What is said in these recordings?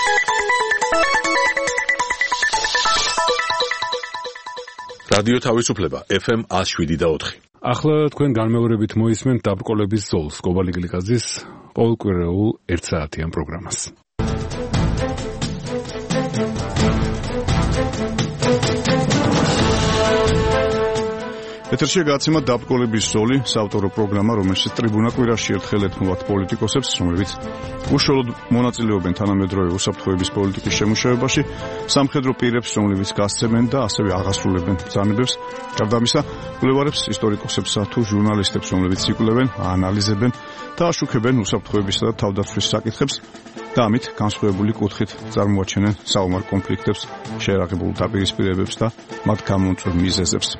რადიო თავისუფლება FM 107.4. ახლა თქვენ განმეორებით მოისმენთ დაბრკოლების ზოლს კობალი გლიკაძის ყოველკვირეულ 1 საათიან პროგრამას. ეთერში გაცემა დაბრკოლების ზოლი, საავტორო პროგრამა, რომელშიც ტრიბუნა კვირაში ერთხელ ეთმობათ პოლიტიკოსებს, რომლებიც უშუალოდ მონაწილეობენ თანამედროვე უსაფრთხოების პოლიტიკის შემუშავებაში, სამხედრო პირებს, რომლებიც გასცემენ და ასევე აღასრულებენ ბრძანებებს. გარდა ამისა, კვლევარებს, ისტორიკოსებსა თუ ჟურნალისტებს, რომლებიც იკვლევენ, აანალიზებენ და აშუქებენ უსაფრთხოებისა და თავდაცვის საკითხებს და ამით განსხვავებული კუთხით წარმოაჩენენ საომარ კონფლიქტებს, შეერაღებულ დაპირისპირებებს და მათ გამომწვევ მიზეზებს.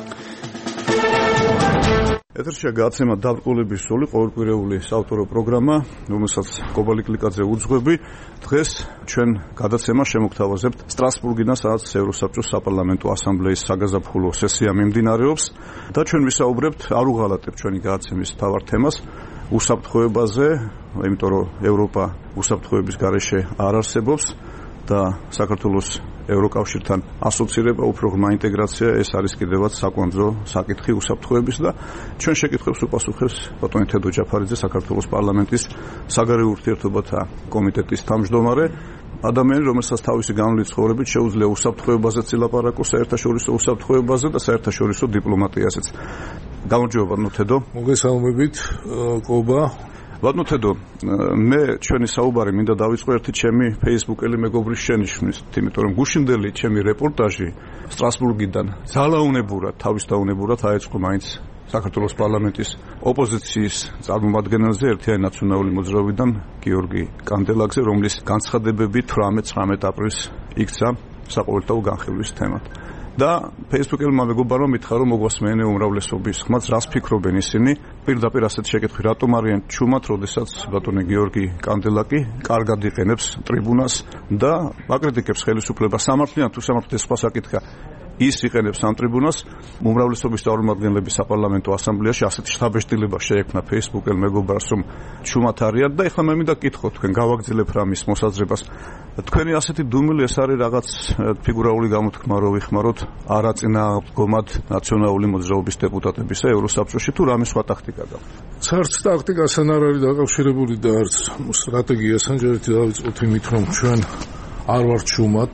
ეთერშია გაცემა დაბრკოლების ზოლი, ყოველკვირეული საავტორო პროგრამა, რომელსაც კობალი გლიკაძე უძღვები. დღეს ჩვენ გადაცემა შემოგთავაზებთ სტრასბურგიდან, სადაც ევროსაბჭოს საპარლამენტო ასამბლეის საგაზაფხულო სესია მიმდინარეობს და ჩვენ ვისაუბრებთ, არ უღალატებთ ჩვენი გადაცემის მთავარ თემას, უსაფრთხოებაზე, იმიტომ რომ ევროპა უსაფრთხოების გარეშე არ არსებობს და საქართველოს ევროკავშირთან ასოცირება, უფრო ღრმა ინტეგრაცია, ეს არის კიდევაც საკვანძო საკითხი უსაფრთხოების და ჩვენ შეკითხვებს უპასუხებს ბატონი თედო ჯაფარიძე, საქართველოს პარლამენტის საგარეო ურთიერთობათა კომიტეტის თავმჯდომარე, ადამიანი, რომელსაც თავისი განვლილი ცხოვრებით შეუძლია უსაფრთხოებაზეც ილაპარაკოს, საერთაშორისო უსაფრთხოებაზე და საერთაშორისო დიპლომატიაზეც. გამარჯობა ბატონო თედო. მოგესალმებით კობა. ბატონო თედო, მე ჩვენი საუბარი მინდა დავიწყო ერთი ჩემი ფეისბუქელი მეგობრის შენიშვნით, იმიტომ რომ გუშინდელი ჩემი რეპორტაჟი სტრასბურგიდან ძალაუნებურად, თავისდაუნებურად აეწყო მაინც საქართველოს პარლამენტის ოპოზიციის წარმომადგენელზე, ერთიანი ნაციონალური მოძრაობიდან გიორგი კანდელაკზე, რომლის განცხადებები 18-19 აპრილს იქცა საყოველთაო განხილვის თემად. და ფეისბუქელმა მეგობარმა მითხრა, რომ მოგვასმენე უმრავლესობის ხმაც, რას ფიქრობენ ისინი, პირდაპირ ასეთ შეკითხვი, რატომ არიან ჩუმად, როდესაც ბატონი გიორგი კანდელაკი კარგად იყენებს ტრიბუნას და აკრიტიკებს ხელისუფლებას, სამართლიან თუ სამართლით ეს სხვა საკითხია. ის იყენებს ამ ტრიბუნას, უმრავლესობის წარმომადგენლების საპარლამენტო ასამბლეაში ასეთი შთაბეჭდილება შეექმნა ფეისბუქელ მეგობარს, რომ ჩუმად არიან და ეხლა მე მინდა გკითხოთ, თქვენ გავაგრძელებ რა მის მოსაზრებას. თქვენი ასეთი დუმილი ეს არის რაღაც ფიგურალური გამოთქმა, რომ ვიხმაროთ არაწინააღმდგომად ნაციონალური მოძრაობის დეპუტატებისა ევროსაბჭოში, თუ რამე სხვა ტაქტიკა გაქვთ? არც ტაქტიკასთან არ არის დაკავშირებული და არც სტრატეგიასთან. ჯერით დავიწყოთ იმით, რომ ჩვენ არ ვართ ჩუმად,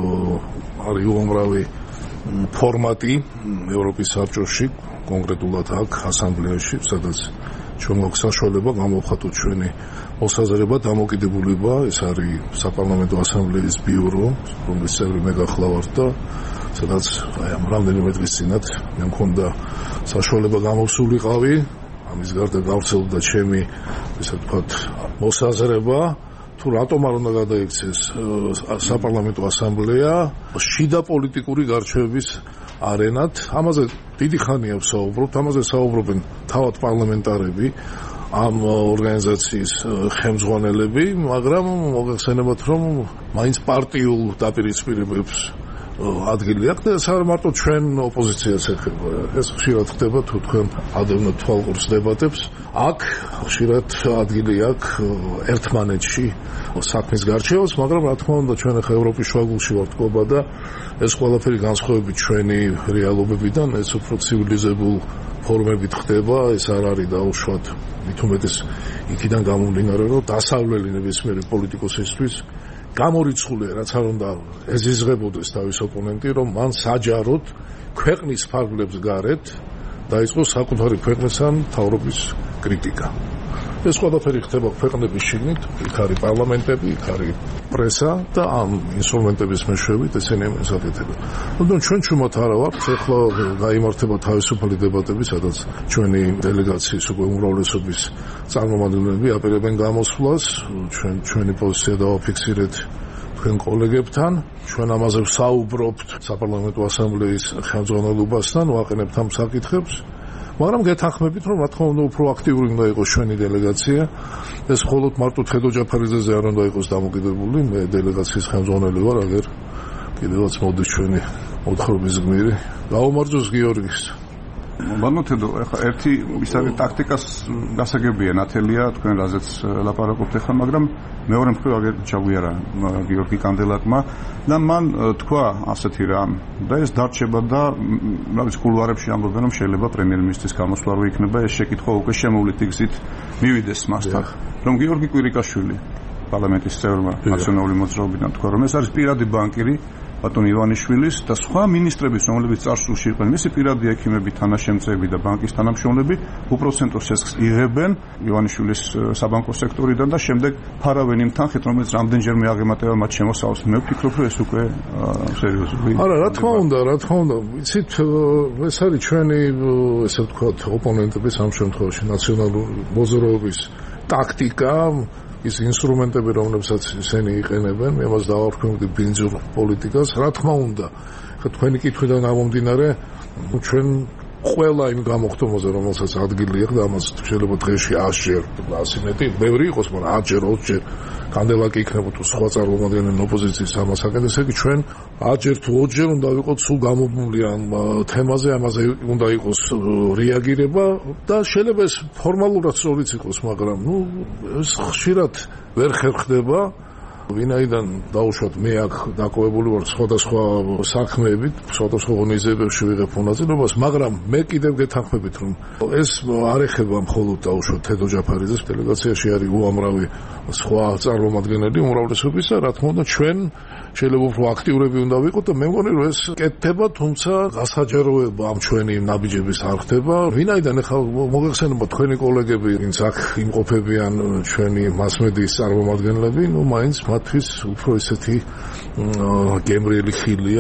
არის უამრავი ფორმატი ევროპის საბჭოში, კონკრეტულად აქ ასამბლეაში, სადაც ჩვენ გვაქვს საშუალება გამოვხატოთ ჩვენი მოსაზრება, დამოკიდებულება. ეს არის საპარლამენტო ასამბლეის ბიურო, რომლის წევრი მე გახლავართ და სადაც ამ რამდენიმე დღის წინათ მე მქონდა საშუალება გამოვსულიყავი. ამის გარდა გავრცელდა ჩემი, ესე ვთქვათ, მოსაზრება, თუ რატომ არ უნდა გადაიქცეს საპარლამენტო ასამბლეა შიდა პოლიტიკური გარჩევების არენად. ამაზე დიდი ხანია ვსაუბრობთ, ამაზე საუბრობენ თავად პარლამენტარები, ამ ორგანიზაციის ხელმძღვანელები, მაგრამ მოგეხსენებათ, რომ მაინც პარტიულ დაპირისპირებებს ადგილი აქვს და ეს არ მარტო ჩვენ ოპოზიციას ეხება. ეს ხშირად ხდება, თუ თქვენ ადევნოთ თვალყურს დებატებს. აქ ხშირად ადგილი აქვს ერთმანეთში საქმის გარჩევას, მაგრამ რა თქმა უნდა ჩვენ ახლა ევროპის შუაგულში ვართ კობა და ეს ყველაფერი განსხვავებით ჩვენი რეალობებიდან, ეს უფრო ცივილიზებულ ფორმებით ხდება, ეს არ არის დაუშვათ. მით უმეტეს იქიდან გამომდინარე, რომ დასავლელი ნებისმიერი პოლიტიკოსისთვის გამორიცხულია, რაც არ უნდა ეზიზღებოდეს თავის ოპონენტი, რომ მან საჯაროდ ქვეყნის ფარგლებს გარეთ დაიწყოს საკუთარი ქვეყნის ან მთავრობის კრიტიკა. ეს ყველაფერი ხდება ქვეყნების შიგნით, იქ არის პარლამენტები, იქ არის პრესა და ამ ინსტრუმენტების მეშვეობით ესენი ემსახურებიან. თუმცა ჩვენ ჩუმად არა ვართ, ახლა გაიმართება თავისუფალი დებატები, სადაც ჩვენი დელეგაციის უკვე უმრავლესობის წარმომადგენლები აპირებენ გამოსვლას, ჩვენი პოზიცია დავაფიქსირეთ თქვენ კოლეგებთან, ჩვენ ამაზე ვსაუბრობთ საპარლამენტო ასამბლეის ხელმძღვანელობასთან, ვაყენებთ ამ საკითხებს. მაგრამ გეთანხმებით, რომ რა თქმა უნდა უფრო აქტიური უნდა იყოს ჩვენი დელეგაცია. ეს მხოლოდ მარტო თედო ჯაფარიძეზე არ უნდა იყოს დამოკიდებული, მე დელეგაციის ხელმძღვანელი ვარ, აგერ კიდევაც მოდის ჩვენი მოთხრობის გმირი. გაუმარჯოს გიორგის. ბანო თედო, ეხლა ერთი ის არის ტაქტიკას გასაგებია ნათელია თქვენ რაზეც ლაპარაკობთ ახლა, მაგრამ მეორე მხრივ აგერ ჩაგვიარა გიორგი კანდელაკმა და მან თქვა ასეთი რამ და ეს დარჩება და რაღაც კულუარებში ამბობენ რომ შეიძლება პრემიერ-მინისტრის გამოსვლა რო იქნება ეს შეკითხვა უკვე შემოვლით გზით მივიდეს მასთან რომ გიორგი კვირიკაშვილი პარლამენტის წევრმა ნაციონალური მოძრაობიდან თქვა რომ ეს არის პირადი ბანკირი ბატონ ივანიშვილის და სხვა მინისტრების რომლებიც წარსულში იყვნენ მისი პირადი ექიმები თანაშემწეები და ბანკის თანამშრომლები უპროცენტო შესხს იღებენ ივანიშვილის საბანკო სექტორიდან და შემდეგ ფარავენ იმ თანხით რომელიც რამდენჯერმე აღემატება მათ შემოსავალს მე ვფიქრობ რომ ეს უკვე სერიოზული არა რა თქმა უნდა იცით ეს არის ჩვენი ესე ვთქვათ ოპონენტების ამ შემთხვევაში ნაციონალური მოძრაობის ტაქტიკა ის ინსტრუმენტები, რომლებსაც ისინი იყენებენ, მე მას დავარქვევდი ბინძურ პოლიტიკას, რა თქმა უნდა. ხა თქვენი კითხვიდან გამომდინარე, ჩვენ ყველა იმ გამოხდომაზე, რომელსაც ადგილი აქვს და ამას შეიძლება დღეში 100-ჯერ, 100 მეტი, ბევრი იყოს, მაგრამ 10-ჯერ, 20-ჯერ კანდელაკი იქნება თუ სხვა წარმომადგენელი ოპოზიციის ამასაკენ, ესე იგი ჩვენ 10-ჯერ თუ 20-ჯერ უნდა ვიყოთ სულ გამობმული ამ თემაზე, ამაზე უნდა იყოს რეაგირება და შეიძლება ეს ფორმალურად სწორიც იყოს, მაგრამ ეს ხშირად ვერ ხერხდება. ვინაიდან დაუშვათ მე აქ დაკავებული ვარ სხვადასხვა საქმეებით, სხვადასხვა ორგანიზაციებში ვიღებ მონაწილეობას, მაგრამ მე კიდევ გეთანხმებით რომ ეს არ ეხება მხოლოდ დაუშვათ თედო ჯაფარიძეს, დელეგაციაში არის უამრავი სხვა წარმომადგენელი უმრავლესობის და რა თქმა უნდა ჩვენ შეიძლება უფრო აქტიურები უნდა ვიყოთ და მე მგონი რომ ეს კეთდება, თუმცა გასაჯაროება ამ ჩვენი ნაბიჯების არ ხდება. ვინაიდან ახლა მოგეხსენება თქვენი კოლეგები, ვინც აქ იმყოფებიან ჩვენი მასმედიის წარმომადგენლები, მაინც მათთვის უფრო ისეთი გემრიელი ხილია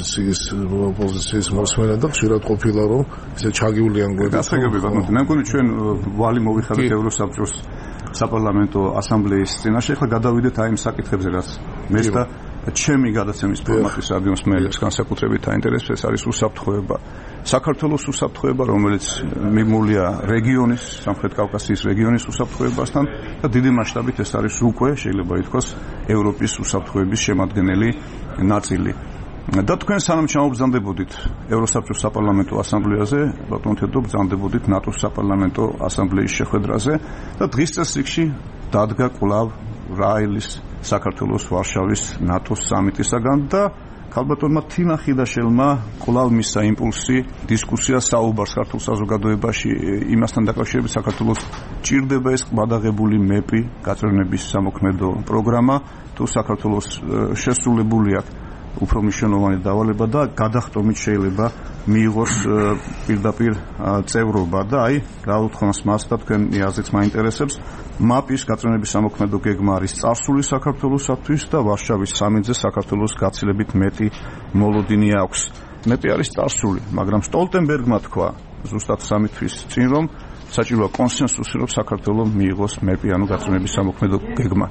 ოპოზიციის მოსმენა და ხშირად ყოფილა რომ ისე ჩაგივლიან გვერდით. გასაგებია, მე მგონი ჩვენ ვალი მოვიხადეთ ევროსაბჭოს საპარლამენტო ასამბლეის წინაშე, ახლა გადავიდეთ აი იმ საკითხებზე, რაც მე და ჩემი გადაცემის ფორმატის რადიოს მელებს განსაკუთრებით აინტერესებს, ეს არის უსაფრთხოება. საქართველოს უსაფრთხოება, რომელიც მიმულია რეგიონის, სამხრეთ კავკასიის რეგიონის უსაფრთხოებასთან და დიდი მასშტაბით ეს არის უკვე შეიძლება ითქვას ევროპის უსაფრთხოების შემადგენელი ნაწილი. და თქვენ სანამ ჩამობრძანდებოდით ევროსაბჭოს საპარლამენტო ასამბლეაზე, ბატონო თედო, ბრძანდებოდით ნატოს საპარლამენტო ასამბლეის შეხვედრაზე და დღის წესრიგში დადგა კვლავ რაილის საქართველოს ვარშავის ნატოს სამიტისაგან და ქალბატონმა თინა ხიდაშელმა კვლავ მისცა იმპულსი დისკუსია საუბარს ქართულ საზოგადოებაში იმასთან დაკავშირებით საქართველოს ჭირდება ეს ყბადაღებული მეპი გაწევრიანების სამოქმედო პროგრამა თუ საქართველოს შესრულებული აქვს უფრო მნიშვნელოვანი დავალება და გადახტომით შეიძლება მიიღოს პირდაპირ წევრობა და აი გაუთხოვს მას და თქვენი აზრიც მაინტერესებს მაპის გაწევრიანების სამოქმედო გეგმა არის წარსული საქართველოსთვის და ვარშავის სამიტზე საქართველოს გაცილებით მეტი მოლოდინი აქვს. მეტი არის წარსული, მაგრამ სტოლტენბერგმა თქვა ზუსტად სამიტის წინ რომ საჭიროა კონსენსუსი რომ საქართველოს მიიღოს მეპი ანუ გაწევრიანების სამოქმედო გეგმა.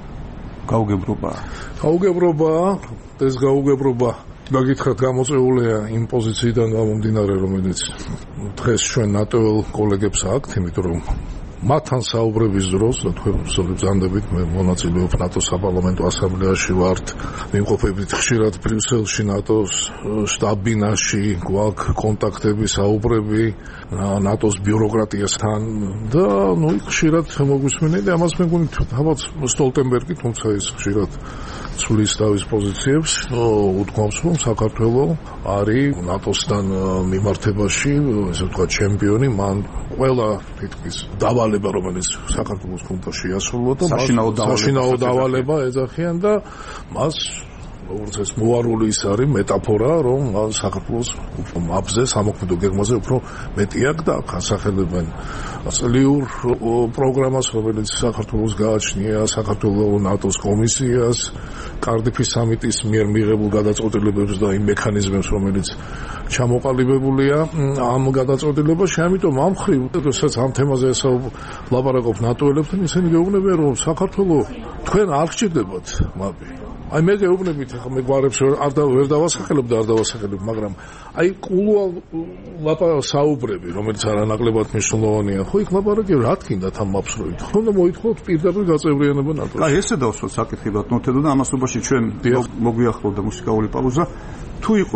გაუგებრობა ეს გაუგებრობა გაგითხრათ გამოწვეულია იმ პოზიციიდან გამომდინარე რომელიც დღეს ჩვენ ნატოელ კოლეგებს აქვთ, იმიტომ რომ მათთან საუბრების დროს და თქვენ ბრძანდებით მე მონაწილეობ ნატოს საპარლამენტო ასამბლეაში ვართ, ვიმყოფებით ხშირად ბრიუსელში ნატოს შტაბ-ბინაში, გვაქვს კონტაქტები, საუბრები ნატოს ბიუროკრატიასთან და ხშირად მოგვისმენთ და ამას მე მგონი თავად სტოლტენბერგი, თუმცა ის ხშირად ცვლის თავის პოზიციებს, უთქვამს რომ საქართველოს არის ნატოსთან მიმართებაში, ესე ვთქვათ, ჩემპიონი, მან ყველა თითქმის დავალება რომელიც საქართველოს უნდა შეასრულოს და საშინაო დავალება ეძახიან და მას როგორც ეს მოარული ის არის მეტაფორა რომ საქართველოს მაპზე სამოქმედო გეგმაზე უფრო მეტი აქვს და განსახელებენ წლიურ პროგრამას რომელიც საქართველოს გააჩნია საქართველოს ნატოს კომისიას კარდიფის სამიტის მიერ მიღებულ გადაწყვეტილებებს და იმ მექანიზმებს რომელიც ჩამოყალიბებულია ამ გადაწყვეტილებაში, ამიტომ ამ ხრივ როდესაც ამ თემაზე ლაპარაკობ ნატოელებთან, ისინი გეუბნებიან რომ საქართველოს თქვენ არ გჭირდებათ მაპი. აი მე გეუბნებით ახლა მე გვარებს ვერ დავასახელებ და არ დავასახელებ, მაგრამ აი კულუარ საუბრები, რომელიც არანაკლებად მნიშვნელოვანია, ხო იქ ლაპარაკი რა თქინდათ ამ მაპს რო ითხოვთ, უნდა მოითხოვოთ პირდაპირ გაწევრიანება ნატოში. აი ესე დავსვათ საკითხი ბატონო თედო და ამასობაში ჩვენ მოგვიახლოვდა მუსიკალური პაუზა. თუ იყო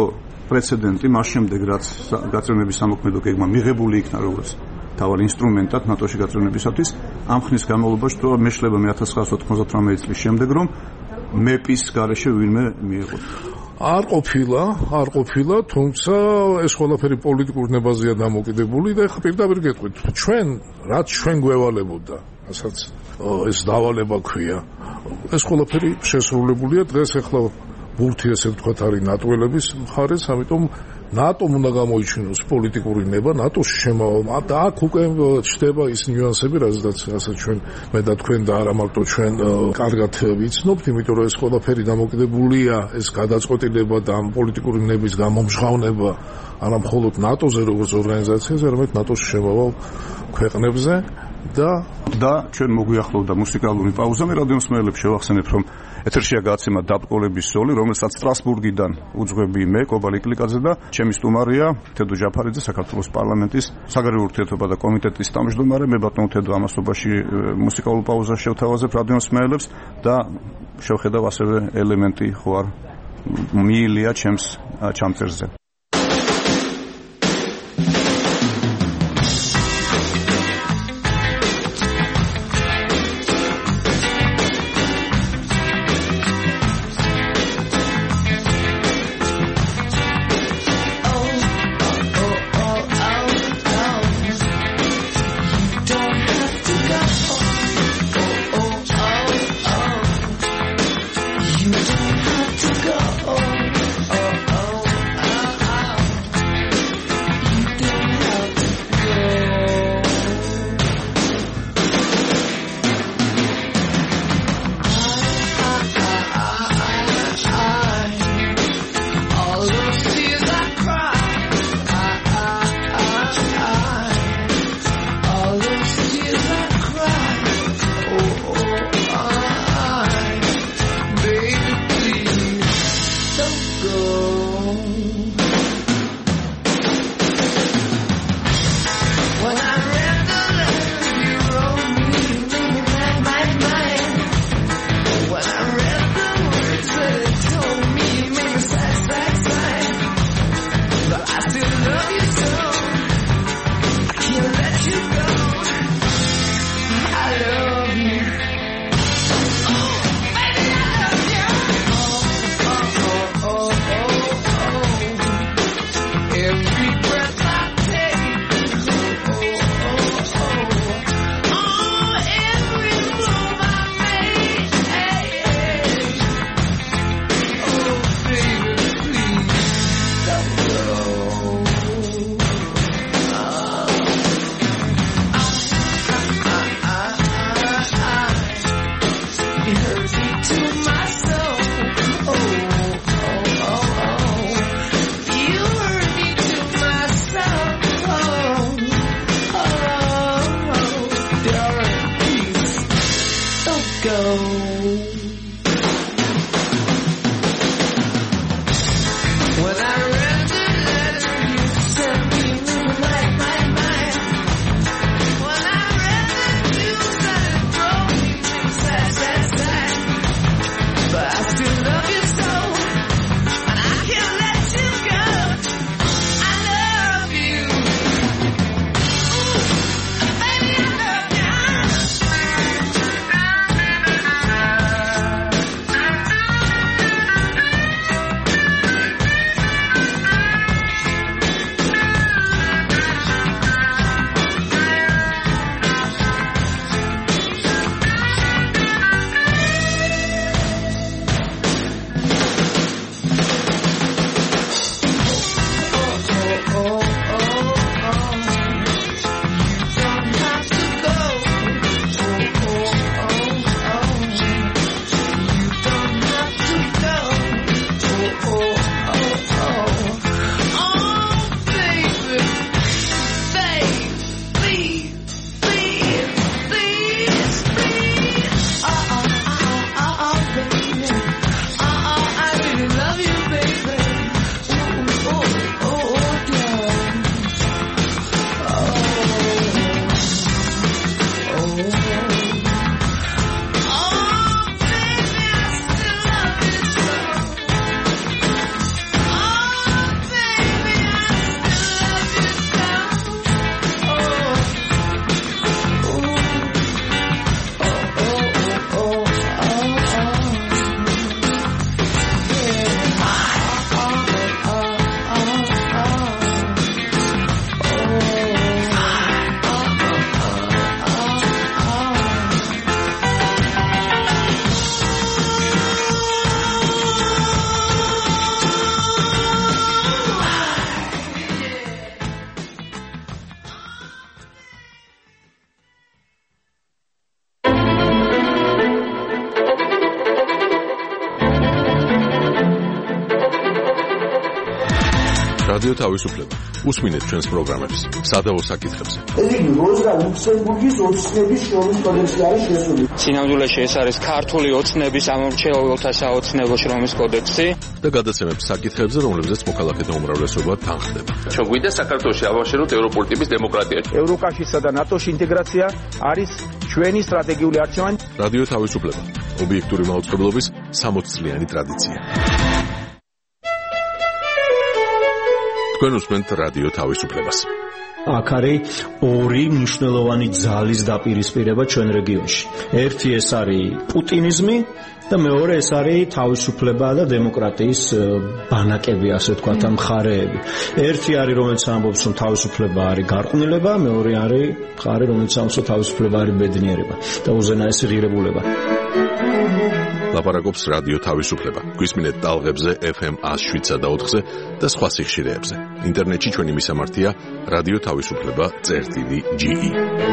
პრეცედენტი მას შემდეგ რაც გაწევრიანების სამოქმედო გეგმა მიღებული იქნა როგორც თავად ინსტრუმენტად ნატოში გაწევრიანებისათვის ამ ხნის განმავლობაში თუ მეშლება 1998 წლის შემდეგ რომ მეპის გარეშე ვინმე მიიღო არ ყოფილა, თუმცა ეს ყველაფერი პოლიტიკურ ნებაზეა დამოკიდებული და ეხლა პირდაპირ გეტყვით, რაც ჩვენ გვევალებოდა, რასაც ეს დავალება ქვია, ეს ყველაფერი შესრულებულია დღეს ეხლა ბურთი ესე ვთქვათ არის ნატოელების მხარეს, ამიტომ ნატომ უნდა გამოიჩინოს პოლიტიკური ნება, ნატოში შემავალ და აქ უკვე ჩდება ის ნიუანსები, რასაც ჩვენ მე და თქვენ და არა მარტო ჩვენ კარგად ვიცნობთ, იმიტომ რომ ეს ყველაფერი დამოკიდებულია ეს გადაწყვეტილება და ამ პოლიტიკური ნების გამომჟღავნება არა მხოლოდ ნატოზე როგორც ორგანიზაციაზე, არამედ ნატოში შემავალ ქვეყნებზე და ჩვენ მოგვიახლოვდა მუსიკალური პაუზა. მე რადიომსმენელებს შევახსენებ, რომ ეთერშია გაცემა დაბყოლების ზოლი, რომელსაც სტრასბურგიდან უძღვები მე, კობა ლიკლიკაძე და ჩემი სტუმარია თედო ჯაფარიძე, საქართველოს პარლამენტის საგარეო ურთიერთობათა და კომიტეტის თავმჯდომარე. მე ბატონო თედო ამასობაში მუსიკალურ პაუზას შევთავაზებ რადიომსმენელებს და შევხედავ ასევე ელემენტი ხო არ მიილია ჩემს ჩამწერზე. რადიო თავისუფლება. უსმინეთ ჩვენს პროგრამებს სადაო საკითხებზე. იგი როზა ლუქსემბურგის ოცნების შრომის კოდექსი არის შესული. სინამდვილეში ეს არის ქართული ოცნების ამომრჩეველთა საოცნებო შრომის კოდექსი და გადაცემებს საკითხებზე, რომლებზეც მოქალაქეთა უმრავლესობა თანხდება. ჩვენ გვინდა საქართველოში ავაშენოთ ევროპული ტიპის დემოკრატია. ევროკავშირსა და ნატოს ინტეგრაცია არის ჩვენი სტრატეგიული არჩევანი. რადიო თავისუფლება. ობიექტური მაუწყებლობის 60 წლიანი ტრადიცია. თქვენ უსმენთ რადიო თავისუფლებას. აქ არის ორი მნიშვნელოვანი ძალის დაპირისპირება ჩვენ რეგიონში. ერთი ეს არის პუტინიზმი და მეორე ეს არის თავისუფლება და დემოკრატიის ბანაკები, ასე ვთქვათ, მხარეები. ერთი არის, რომელიც ამბობს, რომ თავისუფლება არის გარყვნილება, მეორე არის მხარე, რომელიც ამბობს, რომ თავისუფლება არის ბედნიერება და უზენაესი ღირებულება. ლაპარაკობს რადიო თავისუფლება. გვისმინეთ ტალღებზე FM 107 და 4-ზე და სხვა სიხშირეებზე. ინტერნეტში ჩვენი მისამართია radiotavisupleba.ge.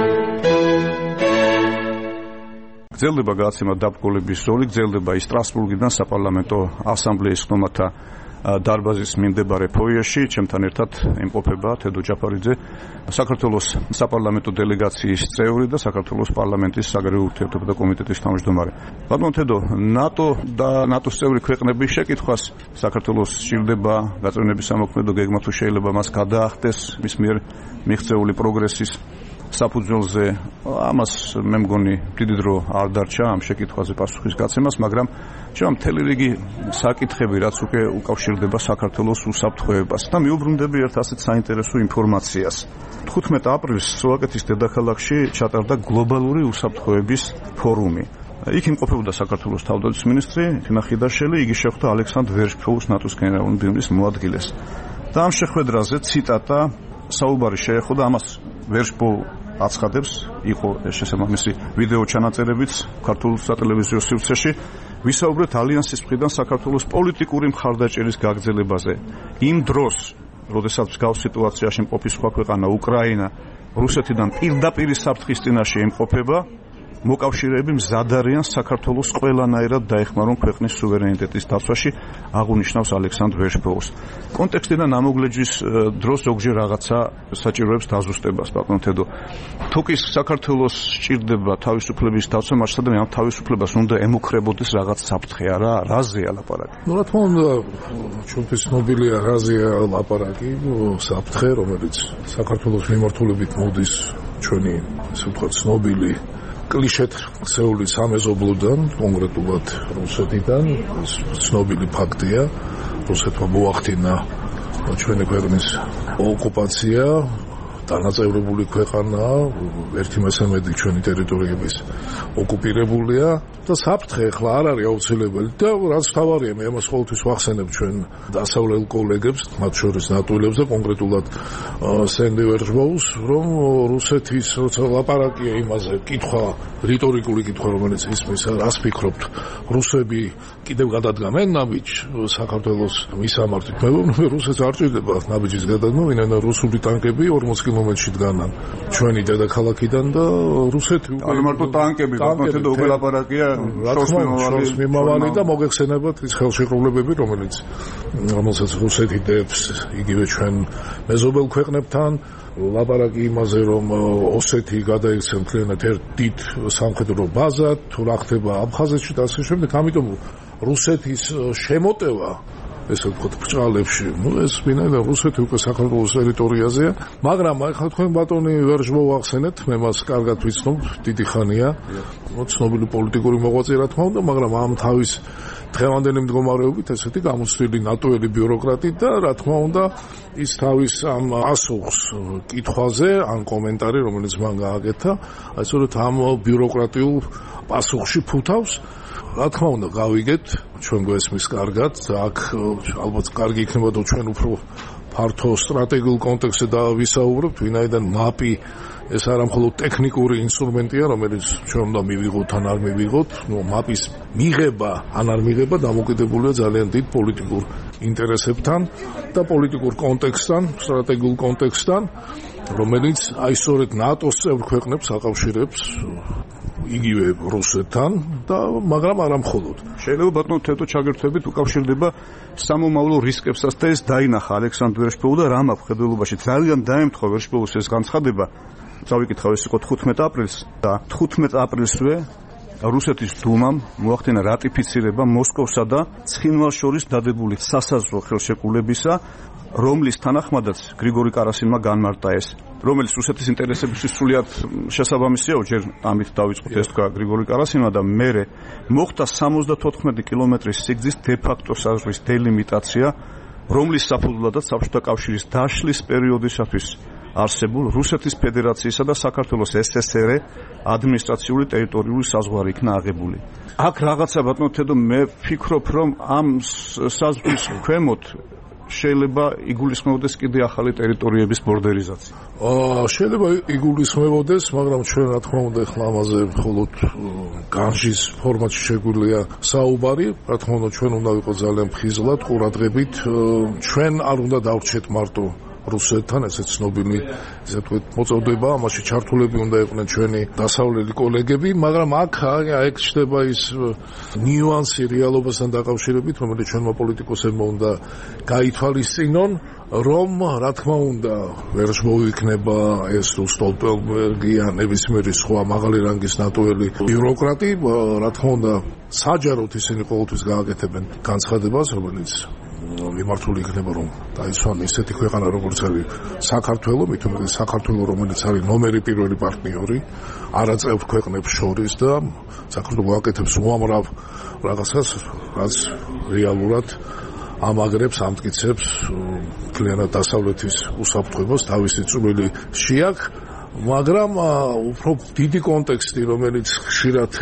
გრძელდება გადაცემა დაბრძოლების როლი, გრძელდება ის სტრასბურგიდან საპარლამენტო ასამბლეის ხმოვანთა დარბაზის მიმდებარე ფოიეში. ჩემთან ერთად იმყოფება თედო ჯაფარიძე, საქართველოს საპარლამენტო დელეგაციის წევრი და საქართველოს პარლამენტის საგარეო ურთიერთობათა კომიტეტის თავმჯდომარე. ბატონო თედო, ნატო და ნატოს წევრი ქვეყნების შეკითხვას საქართველოს სჭირდება გაწევნების სამოქმედო გეგმა, თუ შეიძლება მას გადაახდეს მის მიერ მიღწეული პროგრესის საფუძველზე. ამას მე მგონი დიდი დრო არ დარჩა ამ შეკითხვაზე პასუხის გაცემას, მაგრამ შევა მთელი რიგი საკითხები, რაც უკვე უკავშირდება საქართველოს უსაფრთხოებას და მიუბრუნდები ერთ ასეთ საინტერესო ინფორმაციას. 15 აპრილს სლოვაკეთის დედაქალაქში ჩატარდა გლობალური უსაფრთხოების ფორუმი. იქ იმყოფებოდა საქართველოს თავდაცვის მინისტრი თინა ხიდაშელი, იგი შეხვდა ალექსანდრ ვერშბოუს ნატოს გენერალური მდივნის მოადგილეს. და ამ შეხვედრაზე ციტატა საუბარი შეეხოდა ამას ვერშბოუ აცხადებს, იყო შესაბამისი ვიდეო ჩანაწერებიც ქართულ სატელევიზიო სივრცეში, ვისაუბრეთ ალიანსის მხრიდან საქართველოს პოლიტიკური მხარდაჭერის გაგრძელებაზე. იმ დროს, როდესაც მსგავს სიტუაციაში მყოფი სხვა ქვეყანა უკრაინა რუსეთიდან პირდაპირ საფრთხის წინაშე იმყოფება, მოკავშირეები მზად არიან საქართველოს ყველანაირად დაეხმარონ ქვეყნის სუვერენიტეტის დაცვაში, აღნიშნავს ალექსანდრ ვერშბოუს. კონტექსტიდან ამოგლეჯვის დროს ზოგჯერ რაღაცა საჭიროებს დაზუსტებას, ბატონო თედო. თუ კი საქართველოს სჭირდება თავისუფლების დაცვა, მაშინ სადმე ამ თავისუფლებას უნდა ემუქრებოდეს რაღაც საფრთხე, არა? რაზეა ლაპარაკი? რა თქმა უნდა, ჩვენთვის ცნობილია რაზეა ლაპარაკი, საფრთხე, რომელიც საქართველოს მიმართულებით მოდის ჩვენი, ასე ვთქვათ, ცნობილი კლიშეთ ხსეული სამეზობლოდან, კონკრეტულად რუსეთიდან. ეს ცნობილი ფაქტია. რუსეთმა მოახდინა ჩვენი ქვეყნის ოკუპაცია, დანაწევრებული ქვეყანა, 1/3 ჩვენი ტერიტორიების ოკუპირებულია და საფრთხე ახლა არ არის აუცილებელი და რაც თავარია, მე ამას ყოველთვის ვახსენებ ჩვენ დასავლელ კოლეგებს, მათ შორის ნატოელებს და კონკრეტულად სენდი ვერშბოუს, რომ რუსეთის როცა ლაპარაკია იმაზე, კითხვა, რიტორიკული კითხვა, რომელიც ისმის, რას ფიქრობთ, რუსები კიდევ გადადგამენ ნაბიჯს საქართველოს მისამართით? მე ვამბობ, რუსეთს არ ჭირდება ნაბიჯის გადადგმა, ვინაიდან რუსული ტანკები 40 კილომეტრში დგანან ჩვენი დედაქალაქიდან და რუსეთი უკვე არ მარტო ტანკები, ბატონო, უკვე ლაპარაკია შორს მიმავალი და მოგეხსენებათ ის ხელშეკრულებები, რომელსაც რუსეთი დებს იგივე ჩვენ მეზობელ ქვეყნებთან. ლაპარაკი იმაზე, რომ ოსეთი გადაიქცენ მთლიანად ერთ დიდ სამხედრო ბაზად, თუ რა ხდება აფხაზეთში და ასე შემდეგ. ამიტომ რუსეთის შემოტევა, ესე ვთქვათ, ბრჭყალებში, ეს ვინაიდან რუსეთი უკვე საქართველოს ტერიტორიაზეა, მაგრამ ახლა თქვენ ბატონი ვერშბოუ ახსენეთ, მე მას კარგად ვიცნობ, დიდი ხანია, ცნობილი პოლიტიკური მოღვაწე, რა თქმა უნდა, მაგრამ ამ თავის დღევანდელი მდგომარეობით ესეთი გამოცდილი ნატოელი ბიუროკრატი და რა თქმა უნდა ის თავის ამ ასუხს კითხვაზე, ან კომენტარი, რომელიც მან გააკეთა, აი სწორედ ამ ბიუროკრატიულ პასუხში ფუთავს. რა თქმა უნდა, გავიგეთ, ჩვენ გვესმის კარგად, აქ ალბათ კარგი იქნება თუ ჩვენ უფრო ფართო სტრატეგიულ კონტექსტზე დავისაუბრებთ, ვინაიდან მაპი ეს არა მხოლოდ ტექნიკური ინსტრუმენტია, რომელიც ჩვენ უნდა მივიღოთ ან არ მივიღოთ, მაპის მიღება ან არ მიღება დამოკიდებულია ძალიან დიდ პოლიტიკურ ინტერესებთან და პოლიტიკურ კონტექსტთან, სტრატეგიულ კონტექსტთან, რომელიც აი სწორედ ნატოს წევრ ქვეყნებს აკავშირებს იგივე რუსეთთან და მაგრამ არა მხოლოდ. შეიძლება ბატონო თედო ჩაგერთვებით უკავშირდება სამომავლო რისკებსაც და ეს დაინახა ალექსანდრე ვერშბოუ და რა მაქვს ხედველობაში ძალიან დაემთხვა ვერშბოუს ეს განცხადება. წავიკითხავ ეს იყო 15 აპრილს და 15 აპრილსვე რუსეთის დუმამ მოახდინა რატიფიცირება მოსკოვსა და ცხინვალს შორის დადებული სასაზღვრო ხელშეკრულებისა, რომლის თანახმადაც გრიგორი კარასინმა განმარტა ეს, რომელიც რუსეთის ინტერესებისთვის სრულიად შესაბამისია, ჯერ ამით დავიწყოთ ეს თქვა გრიგორი კარასინმა და მერე მოხდა 74 კილომეტრის სიგრძის დე-ფაქტო საზღვრის დელიმიტაცია, რომლის საფუძვლადაც საბჭოთა კავშირის დაშლის პერიოდისათვის არსებულ რუსეთის ფედერაციისა და საქართველოს SSR ადმინისტრაციული ტერიტორიული საზღვარი იქნა აღებული. აქ რაღაცა ბატონო თედო მე ვფიქრობ, რომ ამ საზღვრის ქვემოთ შეიძლება იგულისხმებოდეს კიდე ახალი ტერიტორიების ბორდერიზაცია. შეიძლება იგულისხმებოდეს, მაგრამ ჩვენ რა თქმა უნდა ახლა ამაზე მხოლოდ განშის ფორმატში შეგვიძლია საუბარი. რა თქმა უნდა ჩვენ უნდა ვიყოთ ძალიან ფხიზლად, ყურადღებით. ჩვენ არ უნდა დავრჩეთ მარტო რუსეთთან, ესეც ცნობილი მოწოდება, ამაში ჩართულები უნდა იყვნენ ჩვენი დასავლელი კოლეგები, მაგრამ აქ ჩნდება ის ნიუანსი რეალობასთან დაკავშირებით, რომელიც ჩვენმა პოლიტიკოსებმა უნდა გაითვალისწინონ, რომ რა თქმა უნდა ვერ მოიქნება ეს სტოლტენბერგი ან ნებისმიერი სხვა მაღალი რანგის ნატოელი ბიუროკრატი, რა თქმა უნდა საჯაროდ ისინი ყოველთვის გააკეთებენ განცხადებას, რომელიც მიმართული იქნება რომ დაიცვან ისეთი ქვეყანა როგორც არის საქართველო, მით უმეტეს საქართველო, რომელიც არის ნომერი პირველი პარტნიორი არაწევრ ქვეყნებს შორის და საქართველო გააკეთებს უამრავ რაღაცას, რაც რეალურად ამაგრებს, ამტკიცებს მთლიანად დასავლეთის უსაფრთხოებას თავისი წვრილი შეაქვს, მაგრამ უფრო დიდი კონტექსტი, რომელიც ხშირად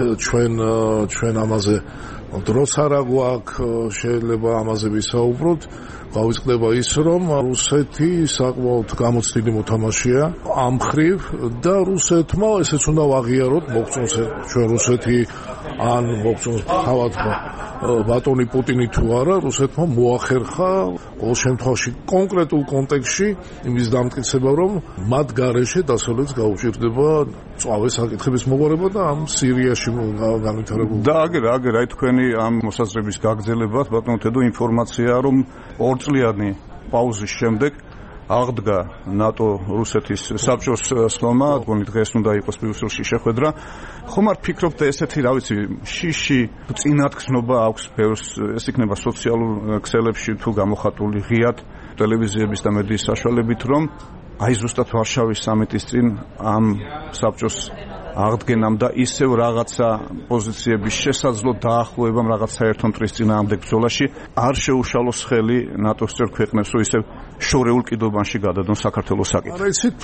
ჩვენ ამაზე დროც არა გვაქვს, შეიძლება ამაზე ვისაუბროთ, გავიწყდება ის, რომ რუსეთი საკმაოდ გამოცდილი მოთამაშეა ამ მხრივ და რუსეთმა ესეც უნდა ვაღიაროთ, მოგწონს ჩვენ რუსეთი ან მოგწონს თავად ბატონი პუტინი თუ არა, რუსეთმა მოახერხა ყოველ შემთხვევაში კონკრეტულ კონტექსტში იმის დამტკიცება, რომ მათ გარეშე დასავლეთს გაუჭირდება წავე საკითხების მოგვარება და ამ სირიაში განვითარებული. და აგერ აი თქვენი ამ მოსაზრების გაგრძელებად ბატონო თედო ინფორმაცია, რომ 2 წლიანი პაუზის შემდეგ აღდგა ნატო რუსეთის საბჭოს სხდომა, დღეს უნდა იყოს ბრიუსელში შეხვედრა. ხომ არ ფიქრობთ ესეთი, რა ვიცი, შიში წინათგზნობა აქვს ბევრს, ეს იქნება სოციალურ ქსელებში თუ გამოხატული ღიად ტელევიზიების და მედიის საშუალებით, რომ აი ზუსტად ვარშავის სამიტის წინ ამ საბჭოს აღდგენამ და ისევ რაღაცა პოზიციების შესაძლო დაახლოებამ რაღაც საერთო მტრის წინააღმდეგ ბრძოლაში არ შეუშალოს ხელი ნატოს წევრ ქვეყნებს, რომ ისევ შორეულ კიდობანში გადადონ საქართველოს საკითხი. არა იცით,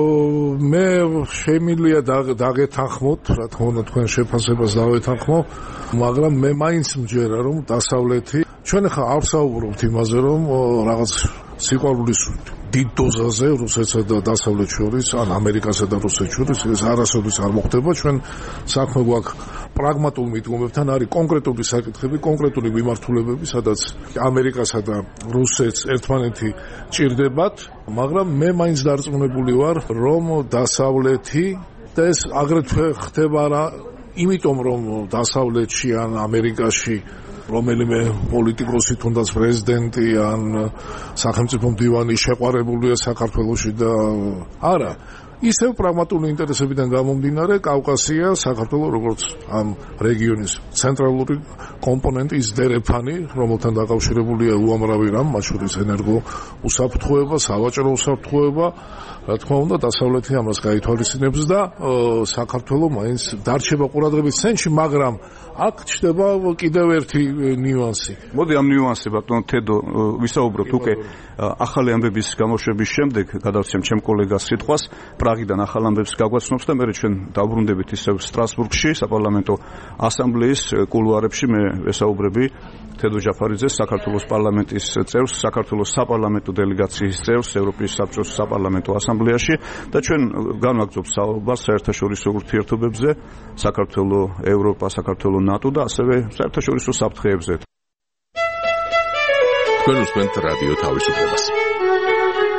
მე შემიძლია დაგეთანხმოთ, რა თქმა უნდა თქვენ შეფასებას დავეთანხმო, მაგრამ მე მაინც მჯერა, რომ დასავლეთი ჩვენ ახლა არ საუბრობთ იმაზე, რომ რაღაც სიყვარულის დიდ დოზაზე რუსეთსა და დასავლეთ შორის, ან ამერიკასა და რუსეთს შორის ეს არასოდეს არ მოხდება. ჩვენ საქმე გვაქვს პრაგმატულ მიდგომებთან, არის კონკრეტული საკითხები, კონკრეტული მიმართულებები, სადაც ამერიკასა და რუსეთს ერთმანეთი ჭირდებათ, მაგრამ მე მაინც დარწმუნებული ვარ, რომ დასავლეთი და ეს აგრეთვე ხდება რა, იმიტომ რომ დასავლეთში ან ამერიკაში რომელიმე პოლიტიკოსი თუნდაც პრეზიდენტი ან სახელმწიფო მდივანი შეყვარებულია საქართველოში და არა, ისევ პრაგმატული ინტერესებიდან გამომდინარე კავკასია, საქართველო როგორც ამ რეგიონის ცენტრალური კომპონენტი, ის დერეფანი, რომელთან დაკავშირებულია უამრავი რამ, მათ შორის ენერგო უსაფრთხოება, სავაჭრო უსაფრთხოება, რა თქმა უნდა დასავლეთი ამას გაითვალისწინებს და საქართველო მაინც დარჩება ყურადღების ცენტრში, მაგრამ აქ ჩნდება კიდევ ერთი ნიუანსი. მოდი ამ ნიუანსზე ბატონო თედო ვისაუბროთ უკვე ახალი ამბების გამოშვების შემდეგ, გადავცემ ჩემ კოლეგას სიტყვას, პრაღიდან ახალ ამბებს გაგვაცნობს და მე ჩვენ დავბრუნდებით ისევ სტრასბურგში, საპარლამენტო ასამბლეის კულუარებში მე ვესაუბრები თედო ჯაფარიძეს, საქართველოს პარლამენტის წევრს, საქართველოს საპარლამენტო დელეგაციის წევრს ევროპის საბჭოს საპარლამენტო ასამბლეაში და ჩვენ განვაგრძობთ საუბარს საერთაშორისო ურთიერთობებზე, საქართველო, ევროპა, საქართველო, ნატო და ასევე საერთაშორისო საფრთხეებზე. თქვენ უსმენთ რადიო თავისუფლებას.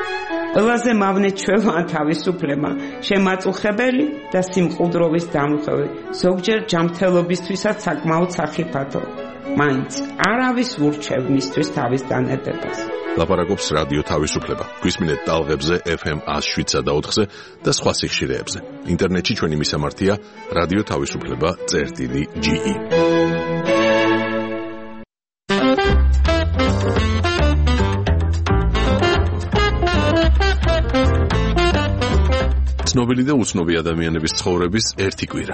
ყველაზე მავნე ჩვეულა თავისუფლება, შემაწუხებელი და სიმყუდროვის დამხევი, ზოგჯერ ჯანმრთელობისთვისაც საკმაოდ სახიფათო. მაინც არავის ურჩევ მისთვის თავის დანებებას. ლაპარაკობს რადიო თავისუფლება. გვისმინეთ ტალღებზე FM 107.4-ზე და სხვა სიხშირეებზე. ინტერნეტში ჩვენი მისამართია რადიო თავისუფლება.ge. ცნობილი და უცნობი ადამიანების ცხოვრების ერთი კვირა.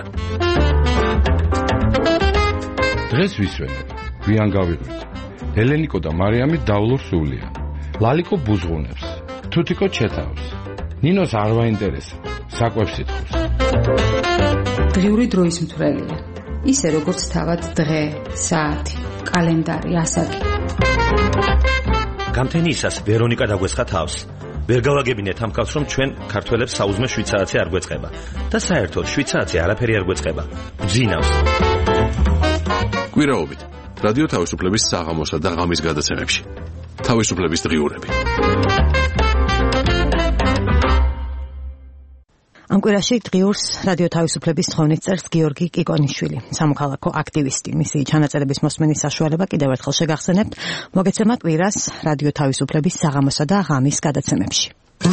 დღეს ვისვენებ, გვიან გავიღვით. ელენიკო და მარიამი დავლურ სულიან. ლალიკო ბუზღუნებს, თუთიკო ჩეთავს. ნინოს არ ვაინტერესებს, საკვებს ითხოვს. დღიური დროის მთვრელია. ისე როგორც თავად დღე, საათი, კალენდარი, ასაკი. გამთენიისას ვერონიკა დაგვესხა თავს. ვერ გავაგებინეთ ამ კაცს, რომ ჩვენ ქართველებს საუზმე შვიცარაცი არ გვეწყება და საერთოდ შვიცარაცი არაფერი არ გვეწყება. ბძინავს. კვირაობით რადიო თავისუფლების საღამოსა და ღამის გადაცემებში. თავისუფლების დღიურები. ამ კვირაში დღიურს რადიო თავისუფლების თხოვნით წერს გიორგი კიკონიშვილი, სამოქალაქო აქტივისტი. მისი ჩანაწერების მოსმენის საშუალება კიდევ ერთხელ შეგახსენებთ, მოგეცემა კვირას რადიო თავისუფლების საღამოსა და ღამის გადაცემებში.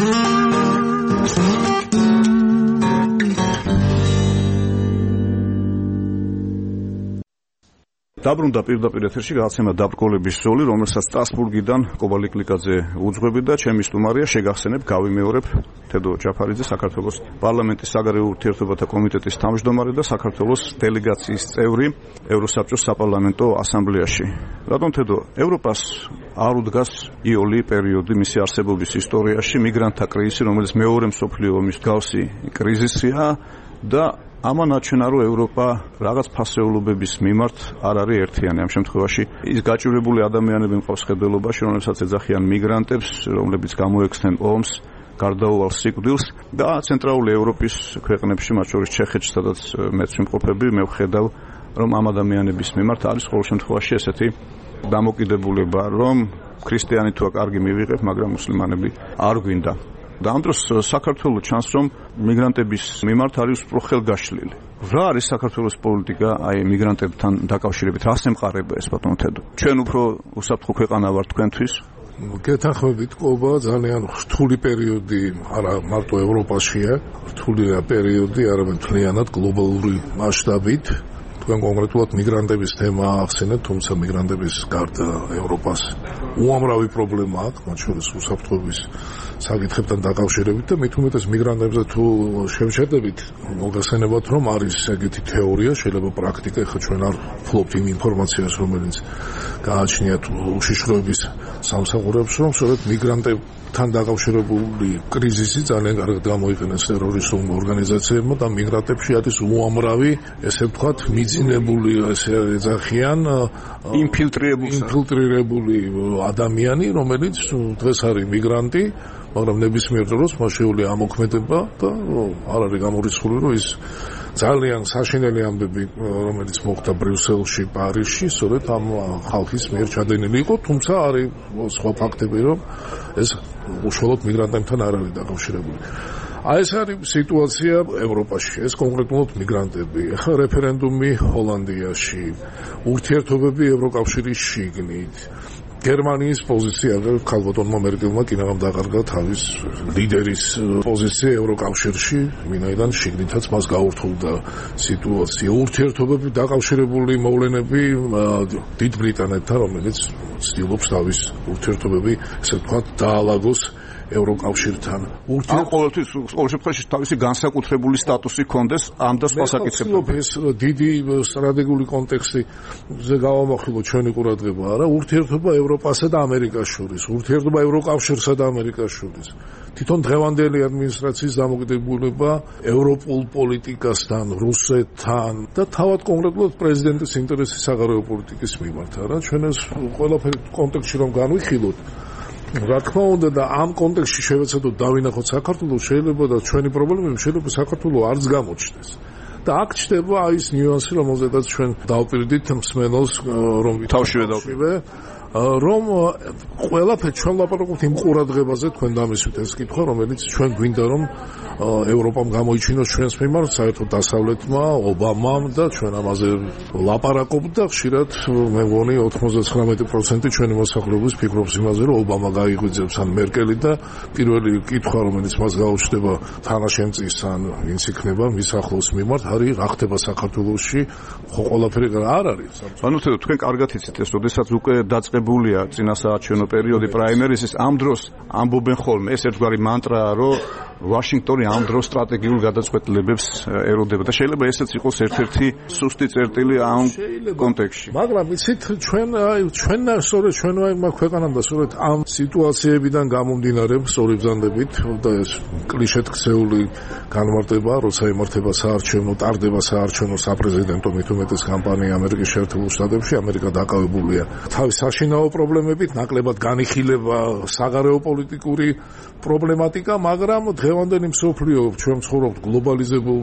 დაბრუნდა პირდაპირ ეთერში გადაცემა დაბრკოლების ზოლი, რომელსაც სტრასბურგიდან კობალი კლიკაძე უძღვები და ჩემი სტუმარია შეგახსენებ, გავიმეორებ თედო ჯაფარიძე, საქართველოს პარლამენტის საგარეო ურთიერთობათა კომიტეტის თავმჯდომარე და საქართველოს დელეგაციის წევრი ევროსაბჭოს საპარლამენტო ასამბლეაში. რატომ თედო, ევროპას არ უდგას იოლი პერიოდი მისი არსებობის ისტორიაში, მიგრანტთა კრიზისი, რომელიც მეორე მსოფლიო ომის მსგავსი კრიზისია და ამან აჩვენა, რომ ევროპა რაღაც ფასეულობების მიმართ არ არის ერთიანი. ამ შემთხვევაში ის გაჭირვებული ადამიანები მყავს ხედველობაში, რომლებსაც ეძახიან მიგრანტებს, რომლებიც გამოექცნენ ომს, გარდაუვალ სიკვდილს და ცენტრალური ევროპის ქვეყნებში, მათ შორის ჩეხეთში, სადაც მეც ვიმყოფები, მე ვხედავ, რომ ამ ადამიანების მიმართ არის ყოველ შემთხვევაში ესეთი დამოკიდებულება, რომ ქრისტიანი თუ კარგი მივიღებ, მაგრამ მუსლიმანები არ გვინდა. და ამ დროს საქართველოს ჩანს, რომ მიგრანტების მიმართ არის უფრო ხელგაშლილი. რა არის საქართველოს პოლიტიკა აი მიგრანტებთან დაკავშირებით? რას ემყარება ეს ბატონო თედო? ჩვენ უფრო უსაფრთხო ქვეყანა ვართ თქვენთვის? გეთანხმებით, ყობა ძალიან რთული პერიოდი არა მარტო ევროპაშია, რთულია პერიოდი არამედ მთლიანად გლობალური მასშტაბით. თქვენ კონკრეტულად მიგრანტების თემა ახსენეთ, თუმცა მიგრანტების გარდა ევროპას უამრავი პრობლემა აქვს, მათ შორის უსაფრთხოების საკითხებთან დაკავშირებით და მით უმეტეს მიგრანტებზე თუ შევჩერდებით, მოგახსენებათ, რომ არის ეგეთი თეორია, შეიძლება პრაქტიკა, ხა ჩვენ არ ვფლობთ იმ ინფორმაციას, რომელიც გააჩნიათ უშიშროების სამსახურებს, რომ სწორედ მიგრანტებთან დაკავშირებული კრიზისი ძალიან კარგად გამოიყენეს ტერორისტულ ორგანიზაციებმა და მიგრანტებში არის უამრავი, ესე ვთქვათ, მიძინებული, ესე ეძახიან, ინფილტრირებული ადამიანი, რომელიც დღეს არის მიგრანტი, მაგრამ ნებისმიერ დროს მას შეუძლია ამოქმედება და არ არის გამორიცხული, რომ ის ძალიან საშინელი ამბები, რომელიც მოხდა ბრიუსელში, პარიზში, სწორედ ამ ხალხის მიერ ჩადენილი იყო, თუმცა არის სხვა ფაქტები, რომ ეს უშუალოდ მიგრანტებთან არ არის დაკავშირებული. აი ეს არის სიტუაცია ევროპაში, ეს კონკრეტულად მიგრანტები. ახლა რეფერენდუმი ჰოლანდიაში, ურთიერთობები ევროკავშირის შიგნით. გერმანიის პოზიცია ქალბატონმა მერკელმა კინაღამ დაკარგა თავის ლიდერის პოზიცია ევროკავშირში, ვინაიდან შიგნითაც მას გაურთულდა სიტუაცია. ურთიერთობები დაკავშირებული მოვლენები დიდ ბრიტანეთთან, რომელიც ცდილობს თავის ურთიერთობები, ესე ვთქვათ, დაალაგოს ევროკავშირთან. ამ ყოველთვის ყოველ შემთხვევაში თავისი განსაკუთრებული სტატუსი ჰქონდეს ამ და სხვა საკითხებში. ეს დიდი სტრატეგიული კონტექსტზე გავამახვილო ჩვენი ყურადღება, არა, ურთიერთობა ევროპასა და ამერიკას შორის, ურთიერთობა ევროკავშირსა და ამერიკას შორის. თვითონ დღევანდელი ადმინისტრაციის დამოკიდებულება ევროპულ პოლიტიკასთან, რუსეთთან და თავად კონკრეტულად პრეზიდენტის ინტერესის საგარეო პოლიტიკის მიმართ, არა, ჩვენ ეს ყველაფერი კონტექსტში რომ განვიხილოთ, რა თქმა უნდა და ამ კონტექსტში შევეცადოთ დავინახოთ საქართველოს, შეიძლება და ჩვენი პრობლემები შეიძლება საქართველოს არც გამოჩნდეს. და აქ ჩდება ის ნიუანსი, რომელზედაც ჩვენ დავპირდით მსმენელს, რომ თავშივე რომ ყველაფერი ჩვენ ლაპარაკობთ იმ ყურადღებაზე თქვენ დამისვით ეს კითხვა, რომელიც ჩვენ გვინდა რომ ევროპამ გამოიჩინოს ჩვენს მიმართ, საერთოდ დასავლეთმა, ობამამ და ჩვენ ამაზე ლაპარაკობთ და ხშირად მე მგონი 99% ჩვენი მოსახლეობის ფიქრობს იმაზე, რომ ობამა გაიღვიძებს ან მერკელი და პირველი კითხვა, რომელიც მას გაუჩნდება თანაშემწის ან ვინც იქნება მის ახლოს მიმართ, არის რა ხდება საქართველოში, ხო ყველაფერი არ არის. ანუ თქვენ კარგად იცით ეს, როდესაც უკვე დაწყებულია წინასაარჩევნო პერიოდი პრაიმერისის, ამ დროს ამბობენ ხოლმე ეს ერთგვარი მანტრაა, რომ ვაშინგტონი ამ დროს სტრატეგიულ გადაწყვეტილებებს ეროდება და შეიძლება ესეც იყოს ერთ-ერთი სუსტი წერტილი ამ კონტექსტში. მაგრამ იცით ჩვენ სწორედ ჩვენმა ქვეყანამ და სწორედ ამ სიტუაციებიდან გამომდინარე სწორი ბრძანდებით და ეს კლიშეთ ქცეული განმარტება, როცა იმართება საარჩევნო, ტარდება საარჩევნო საპრეზიდენტო მithumetes კამპანია ამერიკის შეერთებულ შტატებში, ამერიკა დაკავებულია თავის საშინაო პრობლემებით, ნაკლებად განიხილება საგარეო პოლიტიკური პრობლემატიკა, მაგრამ დღევანდელი მსოფლიო, ჩვენ ვცხოვრობთ გლობალიზებულ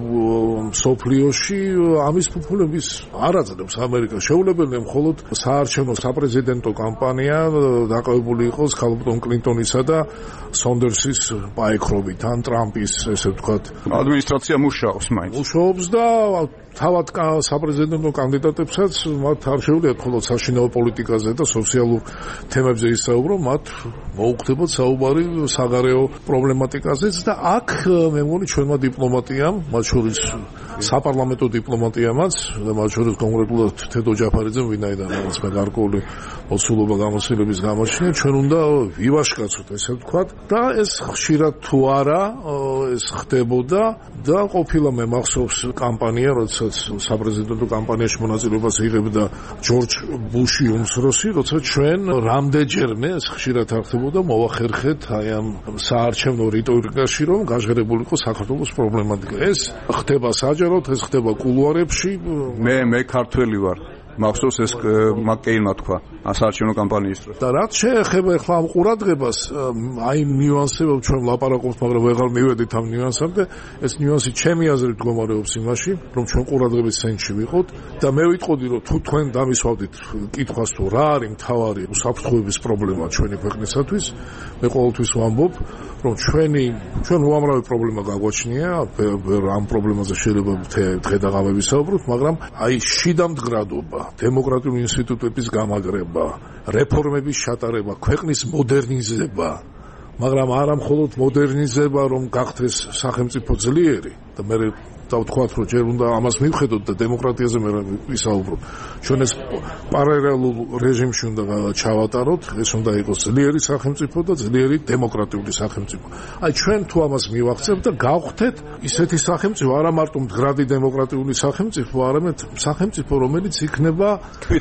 მსოფლიოში, ამის ფუფულების არ აძლევს ამერიკა. შეუძლებელია მხოლოდ საარჩევნო საპრეზიდენტო კამპანია დაკავებული იყოს ქალბატონ კლინტონისა და სონდერსის პაექრობით, ან ტრამპის, ესე ვთქვათ, ადმინისტრაცია მუშაობს მაინც. მუშაობს და თავად საპრეზიდენტო კანდიდატებსაც მათ არ შეუძლიათ მხოლოდ საშინაო პოლიტიკაზე და სოციალურ თემებზე ისაუბრო, მათ მოუხდებათ საუბარი საგარეო პრობლემატიკაზეც და აქ მე მგონი ჩვენმა დიპლომატიამ, მათ შორის საპარლამენტო დიპლომატიამაც და მათ შორის კონკრეტულად თედო ჯაფარიძემ, ვინაიდან რაღაც მე გარკვეული მოცულობა გამოცდილების გამოჩნია, ჩვენ უნდა ვივაშკაცოთ, ესე ვთქვათ და ეს ხშირად თუ არა ეს ხდებოდა და ყოფილა მე მახსოვს კამპანია, როდესაც საპრეზიდენტო კამპანიაში მონაწილეობას იღებდა ჯორჯ ბუში უმცროსი, როცა ჩვენ რამდენჯერმე ეს ხშირად არ ხდებოდა მოვახერხეთ აი ამ საარჩევნო რიტორიკაში, რომ გაჟღერებული იყოს საქართველოს პრობლემატიკა. ეს ხდება საჯაროდ, ეს ხდება კულუარებში. მე ქართველი ვარ. მახსოვს ეს მაკკეინმა თქვა საარჩევნო კამპანიის დროს. და რაც შეეხება ახლა ამ ყურადღებას, აი ნიუანსებად ჩვენ ვლაპარაკობთ, მაგრამ ვეღარ მივედით ამ ნიუანსამდე. ეს ნიუანსი ჩემი აზრით მდგომარეობს იმაში, რომ ჩვენ ყურადღების ცენტრში ვიყოთ და მე ვიტყოდი, რომ თუ თქვენ დამისვავდით კითხვას, თუ რა არის მთავარი უსაფრთხოების პრობლემა ჩვენი ქვეყნისათვის, მე ყოველთვის ვამბობ, რომ ჩვენ უამრავი პრობლემა გაგვაჩნია, ამ პრობლემაზე შეიძლება დღე და ღამე ვისაუბროთ, მაგრამ აი შიდა მდგრადობა, დემოკრატიული ინსტიტუტების გამაგრება, რეფორმების ჩატარება, ქვეყნის მოდერნიზება, მაგრამ არა მხოლოდ მოდერნიზება, რომ გახდეს სახელმწიფო ძლიერი და მე დავთქვათ, რომ ჯერ უნდა ამას მივხედოთ და დემოკრატიაზე მე ვისაუბროთ. ჩვენ ეს პარალელურ რეჟიმში უნდა ჩავატაროთ, ეს უნდა იყოს ძლიერი სახელმწიფო და ძლიერი დემოკრატიული სახელმწიფო. აი ჩვენ თუ ამას მივახცევთ და გავხდეთ ისეთი სახელმწიფო, არა მარტო მდგრადი დემოკრატიული სახელმწიფო, არამედ სახელმწიფო, რომელიც იქნება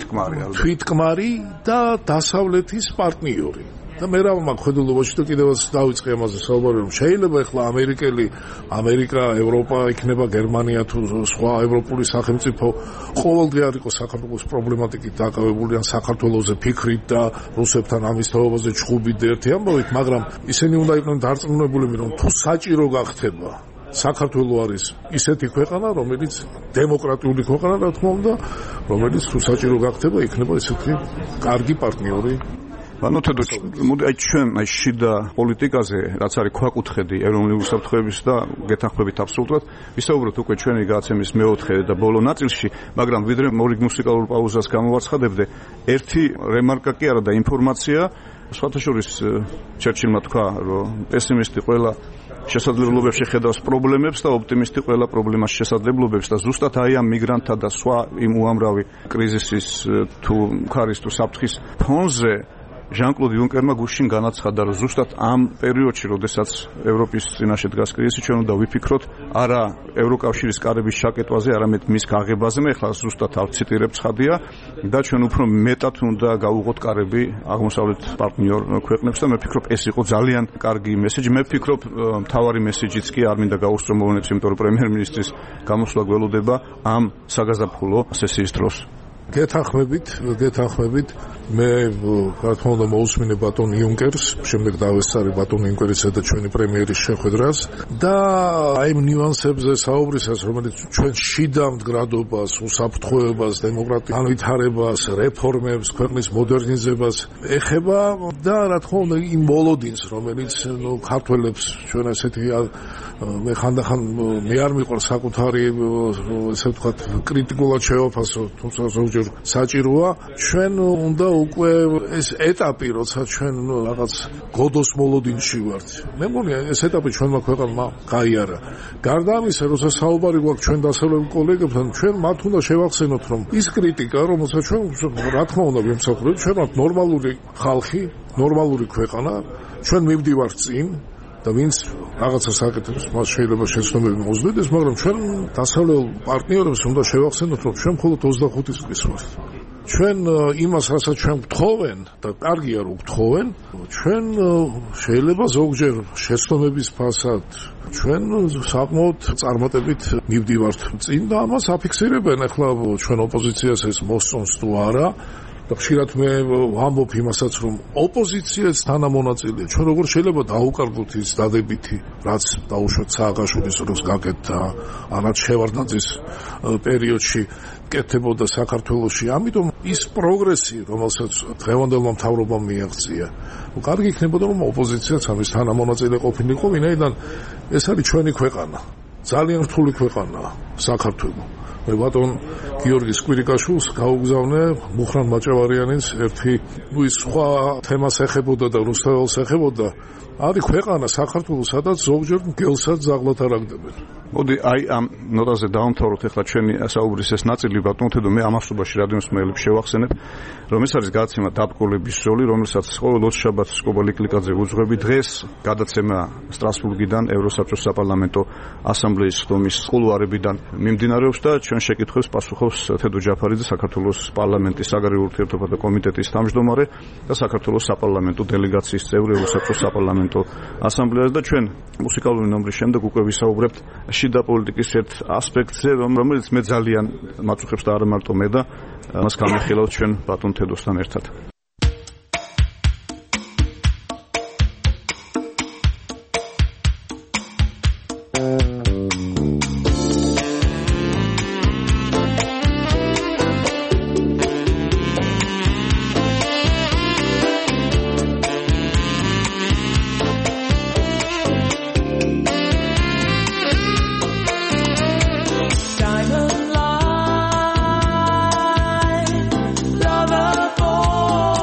თვითკმარი და დასავლეთის პარტნიორი. და მე რა მაქვს ხედულობაში და კიდევაც დავიწყე ამაზე საუბარი, რომ შეიძლება ახლა ამერიკა, ევროპა იქნება, გერმანია თუ სხვა ევროპული სახელმწიფო ყოველდღე არ იყოს საქართველოს პრობლემატიკით დაკავებული ან საქართველოზე ფიქრით და რუსებთან ამის თაობაზე ჩხუბით და ერთი ამბავით, მაგრამ ისინი უნდა იყვნენ დარწმუნებულები, რომ თუ საჭირო გახდება საქართველო არის ისეთი ქვეყანა, რომელიც დემოკრატიული ქვეყანა, რა თქმა უნდა, რომელიც თუ საჭირო გახდება, იქნება ისეთი კარგი პარტნიორი. ანუ მოდი ჩვენ შიდა პოლიტიკაზე, რაც არის ქვაკუთხედი ეროვნული უსაფრთხოების და გეთანხმებით აბსოლუტურად, ვისაუბროთ უკვე ჩვენი გადაცემის მეოთხე და ბოლო ნაწილში, მაგრამ ვიდრე მორი მუსიკალურ პაუზას გამოვაცხადებდე, ერთი რემარკა კი არა და ინფორმაცია, სხვათა შორის ჩერჩილმა თქვა, რომ პესიმისტი ყველა შესაძლებლობებში ხედავს პრობლემებს და ოპტიმისტი ყველა პრობლემას შესაძლებლობებს და ზუსტად აი ამ მიგრანტთა და სხვა იმ უამრავი კრიზისის თუ ქარის თუ საფრთხის ფონზე ჟან-კლოდ იუნკერმა გუშინ განაცხადა, რომ ზუსტად ამ პერიოდში, როდესაც ევროპის წინაშე დგას კრიზისი, ჩვენ უნდა ვიფიქროთ არა ევროკავშირის კარების შაკეტვაზე, არამედ მის გაღებაზე. მე ახლა ზუსტად ავციტირებ ცხადია და ჩვენ უფრო მეტად უნდა გავუღოთ კარები აღმოსავლეთ პარტნიორ ქვეყნებს და მე ვფიქრობ, ეს იყო ძალიან კარგი მესეჯი. მე ვფიქრობ, მთავარი მესეჯიც კი არ მინდა გაუსწრო მოვლენებს, იმიტომ რომ პრემიერ-მინისტრის გამოსვლა გველოდება ამ საგაზაფხულო სესიის დროს. გეთანხმებით მე რა თქმა უნდა მოусმინე ბატონ იუნკერს, შემდეგ დავესწარი ბატონ იუნკერისა და ჩვენი პრემიერის შეხვედრას და აი ამ ნიუანსებზე საუბრისას, რომელიც ჩვენ შიდა მდგრადობას, უსაფრთხოებას, დემოკრატიის განვითარებას, რეფორმებს, ქვეყნის მოდერნიზებას ეხება და რა თქმა უნდა იმ მოლოდინს, რომელიც ქართველებს ჩვენ ესეთი მე ხანდახან მე არ მიყვარს საკუთარი ესე ვთქვათ კრიტიკულად შევაფასო, თუმცა ზოგჯერ საჭიროა ჩვენ უნდა უკვე ეს ეტაპი, როცა ჩვენ რაღაც გოდოს მოლოდინში ვართ. მე მგონი ეს ეტაპი ჩვენმა ქვეყანამ გაიარა. გარდა ამისა, როცა საუბარი გვაქვს ჩვენ დასავლელ კოლეგებთან, ჩვენ მათ უნდა შევახსენოთ, რომ ის კრიტიკა, რომელსაც ჩვენ რა თქმა უნდა ვიმსახურებთ, ჩვენ ვართ ნორმალური ხალხი, ნორმალური ქვეყანა, ჩვენ მივდივართ წინ და ვინც რაღაცას აკეთებს, მას შეიძლება შეცდომები მოძებნდეს, მაგრამ ჩვენ დასავლელ პარტნიორებს უნდა შევახსენოთ, რომ ჩვენ მხოლოდ 25 წლის ვართ. ჩვენ იმას, რასაც ჩვენ გთხოვენ და კარგია რომ გთხოვენ, ჩვენ შეიძლება ზოგჯერ შეცდომების ფასად ჩვენ საკმაოდ წარმატებით მივდივართ წინ და ამას აფიქსირებენ ახლა ჩვენ ოპოზიციას ეს მოსწონს თუ არა. და ხშირად მე ვამბობ იმასაც, რომ ოპოზიციაც თანამონაწილეა. ჩვენ როგორ შეიძლება დაუკარგოთ ის დადებითი, რაც დაუშვათ სააკაშვილის დროს გაკეთდა, ანაც შევარდნაძის პერიოდში კეთდებოდა საქართველოში. ამიტომ ის პროგრესი, რომელსაც დღევანდელმა მთავრობამ მიაღწია, კარგი იქნებოდა, რომ ოპოზიციაც ამის თანამონაწილე ყოფილიყო, ვინაიდან ეს არის ჩვენი ქვეყანა. ძალიან რთული ქვეყანაა საქართველო. მე ბატონ გიორგი სკვირიკაშვილს გაუგზავნე მუხრან მაჭავარიანის ერთი ის სხვა თემას ეხებოდა და რუსთაველს ეხებოდა. არის ქვეყანა საქართველო, სადაც ზოგჯერ მგელსაც ზაღლად არ აგდებენ. მოდი აი ამ ნოტაზე დავამთავროთ ახლა ჩვენი საუბრის ეს ნაწილი ბატონო თედო მე ამასობაში რადიოსმეელებს შევახსენებ რომ ეს არის გადაცემა დაბკოლების ზოლი რომელსაც ყოველ 20 შაბათს სკობა ლიკლიკაძე უძღვები დღეს გადაცემა სტრასბურგიდან ევროსაბჭოს საპარლამენტო ასამბლეის ხდომის კულუარებიდან მიმდინარეობს და ჩვენ შეკითხვებს პასუხობს თედო ჯაფარიძე საქართველოს პარლამენტის საგარეო ურთიერთობათა კომიტეტის თავმჯდომარე და საქართველოს საპარლამენტო დელეგაციის წევრი ევროსაბჭოს საპარლამენტო ასამბლეას და ჩვენ მუსიკალური ნომრის შემდეგ უკვე ვისაუბრებთ შიდა პოლიტიკის ერთ ასპექტზე, რომელიც მე ძალიან მაწუხებს და არა მარტო მე და მას გამიხილავთ ჩვენ ბატონ თედოსთან ერთად. Diamond light, lover boy.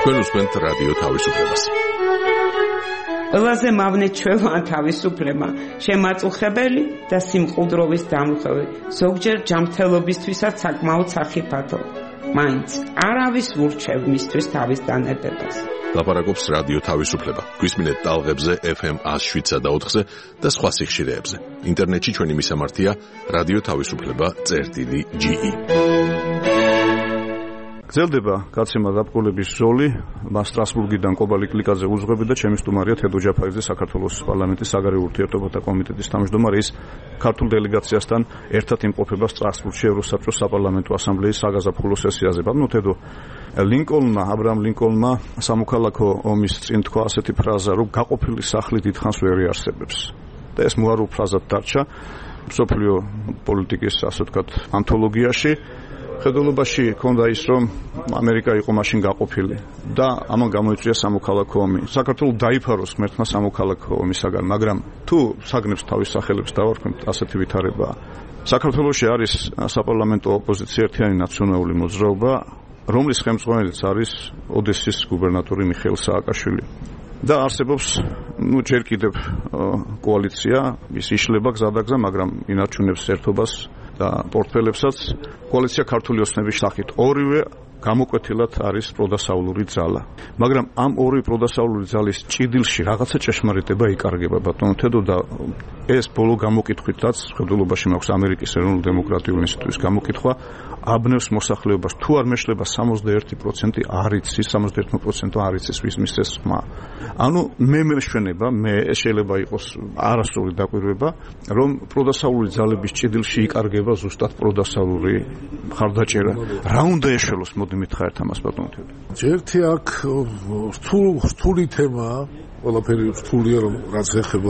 თქვენ უსმენთ რადიო თავისუფლებას. ყველაზე მავნე ჩვევაა თავისუფლება, შემაწუხებელი და სიმყუდროვის დამხევი, ზოგჯერ ჯანმრთელობისთვისაც საკმაოდ სახიფათო. მაინც არავის ურჩევ მისთვის თავის დანებებას. ლაპარაკობს რადიო თავისუფლება. გვისმინეთ ტალღებზე FM 107.4-ზე და სხვა სიხშირეებზე. ინტერნეტში ჩვენი მისამართია რადიო თავისუფლება.ge. გრძელდება გაცემა დაბრძოლების ზოლი, მას სტრასბურგიდან კობალი კლიკაძე უძღვები და ჩემი სტუმარია თედო ჯაფარიძე, საქართველოს პარლამენტის საგარეო ურთიერთობათა კომიტეტის თავმჯდომარე. ის ქართულ დელეგაციასთან ერთად იმყოფება სტრასბურგში ევროსაბჭოს საპარლამენტო ასამბლეის საგაზაფხულო სესიაზე. ბატონო თედო, აბრაამ ლინკოლნმა სამოქალაქო ომის წინ თქვა ასეთი ფრაზა, რომ გაყოფილი სახლი დიდხანს ვერ იარსებებს. და ეს მოარულ ფრაზად დარჩა მსოფლიო პოლიტიკის, ასე ვთქვათ, ანთოლოგიაში. ხედულობაში ჰქონდა ის, რომ ამერიკა იყო მაშინ გაყოფილი და ამან გამოიწვია სამოქალაქო ომი. საქართველოს დაიფაროს ღმერთმა სამოქალაქო ომისაგან, მაგრამ თუ საგნებს თავის სახელებს დავარქმევთ, ასეთი ვითარებაა. საქართველოში არის საპარლამენტო ოპოზიცია ერთიანი ნაციონალური მოძრაობა, რომლის ხელმძღვანელიც არის ოდესის გუბერნატორი მიხეილ სააკაშვილი. და არსებობს ჯერ კიდევ კოალიცია, ის იშლება გზადაგზა, მაგრამ ინარჩუნებს ერთობას და პორტფელებსაც. კოალიცია ქართული ოცნების სახით ორივე გამოკვეთილად არის პროდასავლური ძალა. მაგრამ ამ ორი პროდასავლური ძალის ჭიდილში რაღაცა ჭეშმარიტება იკარგება, ბატონო თედო, და ეს ბოლო გამოკითხვითაც ხედულობაში მაქვს ამერიკის ეროვნულ დემოკრატიულ ინსტიტუტის გამოკითხვა, აბნევს მოსახლეობას თუ არ მეშლება 61% არ იცის, 61% არ იცის ვის მისცეს ხმა. ანუ მე მეშვენება, ეს შეიძლება იყოს არასწორი დაკვირვება, რომ პროდასავლური ძალების ჭიდილში იკარგება ზუსტად პროდასავლური მხარდაჭერა. რა უნდა ეშველოს, მოდი მითხრა ერთ ამას, ბატონო თედო. ერთი აქ რთული თემაა, ყველაფერი რთულია, რომ რაც ეხება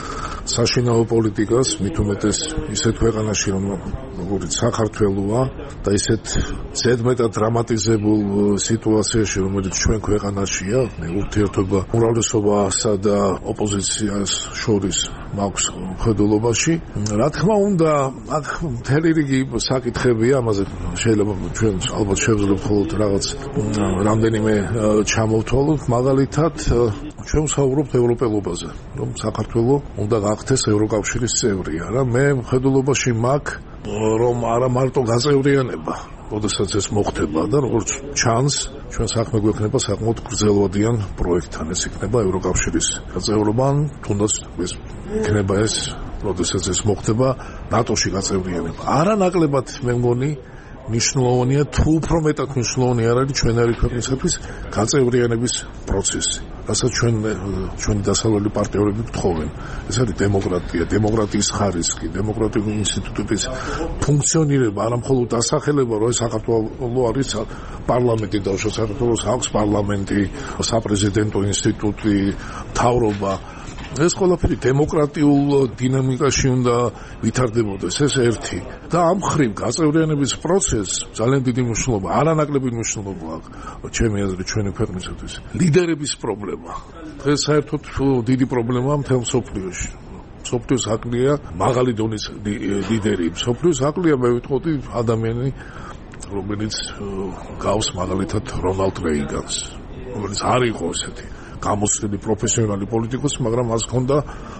საშინაო პოლიტიკას, მით უმეტეს ისეთ ქვეყანაში, როგორც საქართველოა და ისეთ ზედმეტად დრამატიზებულ სიტუაციაში, რომელიც ჩვენ ქვეყანაშია, ურთიერთობა უმრავლესობასა და ოპოზიციას შორის მაქვს ხედულობაში. რა თქმა უნდა, აქ მთელი რიგი საკითხებია, ამაზე შეიძლება ჩვენ ალბათ შევძლებთ მხოლოდ რაღაც რამდენიმე ჩამოვთვალოთ, მაგალითად ჩვენ ვსაუბრობთ ევროპელობაზე, რომ საქართველოს უნდა გახდეს ევროკავშირის წევრი. არა, მე მხედველობაში მაქვს, რომ არა მარტო გაწევრიანება, როდესაც ეს მოხდება და როგორც ჩანს, ჩვენ საქმე გვექნება საკმაოდ გრძელვადიან პროექტთან, ეს იქნება ევროკავშირის გაწევრობა, თუნდაც ეს იქნება ეს, როდესაც ეს მოხდება ნატოში გაწევრიანება. არანაკლებად მე მგონი მნიშვნელოვანია, თუ უფრო მეტად მნიშვნელოვანი არ არის ჩვენარი ქვეყნისათვის გაწევრიანების პროცესი. რასაც ჩვენი დასავლელი პარტნიორები გთხოვენ. ეს არის დემოკრატია, დემოკრატიის ხარისხი, დემოკრატიული ინსტიტუტების ფუნქციონირება, არა მხოლოდ დასახელება, რომ საქართველოს არის პარლამენტი და საქართველოს აქვს პარლამენტი, საპრეზიდენტო ინსტიტუტი, მთავრობა. ეს ყველაფერი დემოკრატიულ დინამიკაში უნდა ვითარდებოდეს, ეს ერთი. და ამ ხრივ გაწევრიანების პროცესს ძალიან დიდი მნიშვნელობა, არანაკლები მნიშვნელობა აქვს ჩემი აზრით ჩვენი ქვეყნისათვის. ლიდერების პრობლემა. დღეს საერთოდ დიდი პრობლემაა მთელ მსოფლიოში. მსოფლიოს აკლია მაღალი დონის ლიდერი. მსოფლიოს აკლია, მე ვიტყოდი, ადამიანი, რომელიც გავს მაგალითად რონალდ რეიგანს, რომელიც არ იყო ესეთი გამოცდილი პროფესიონალი პოლიტიკოსი, მაგრამ მას ჰქონდა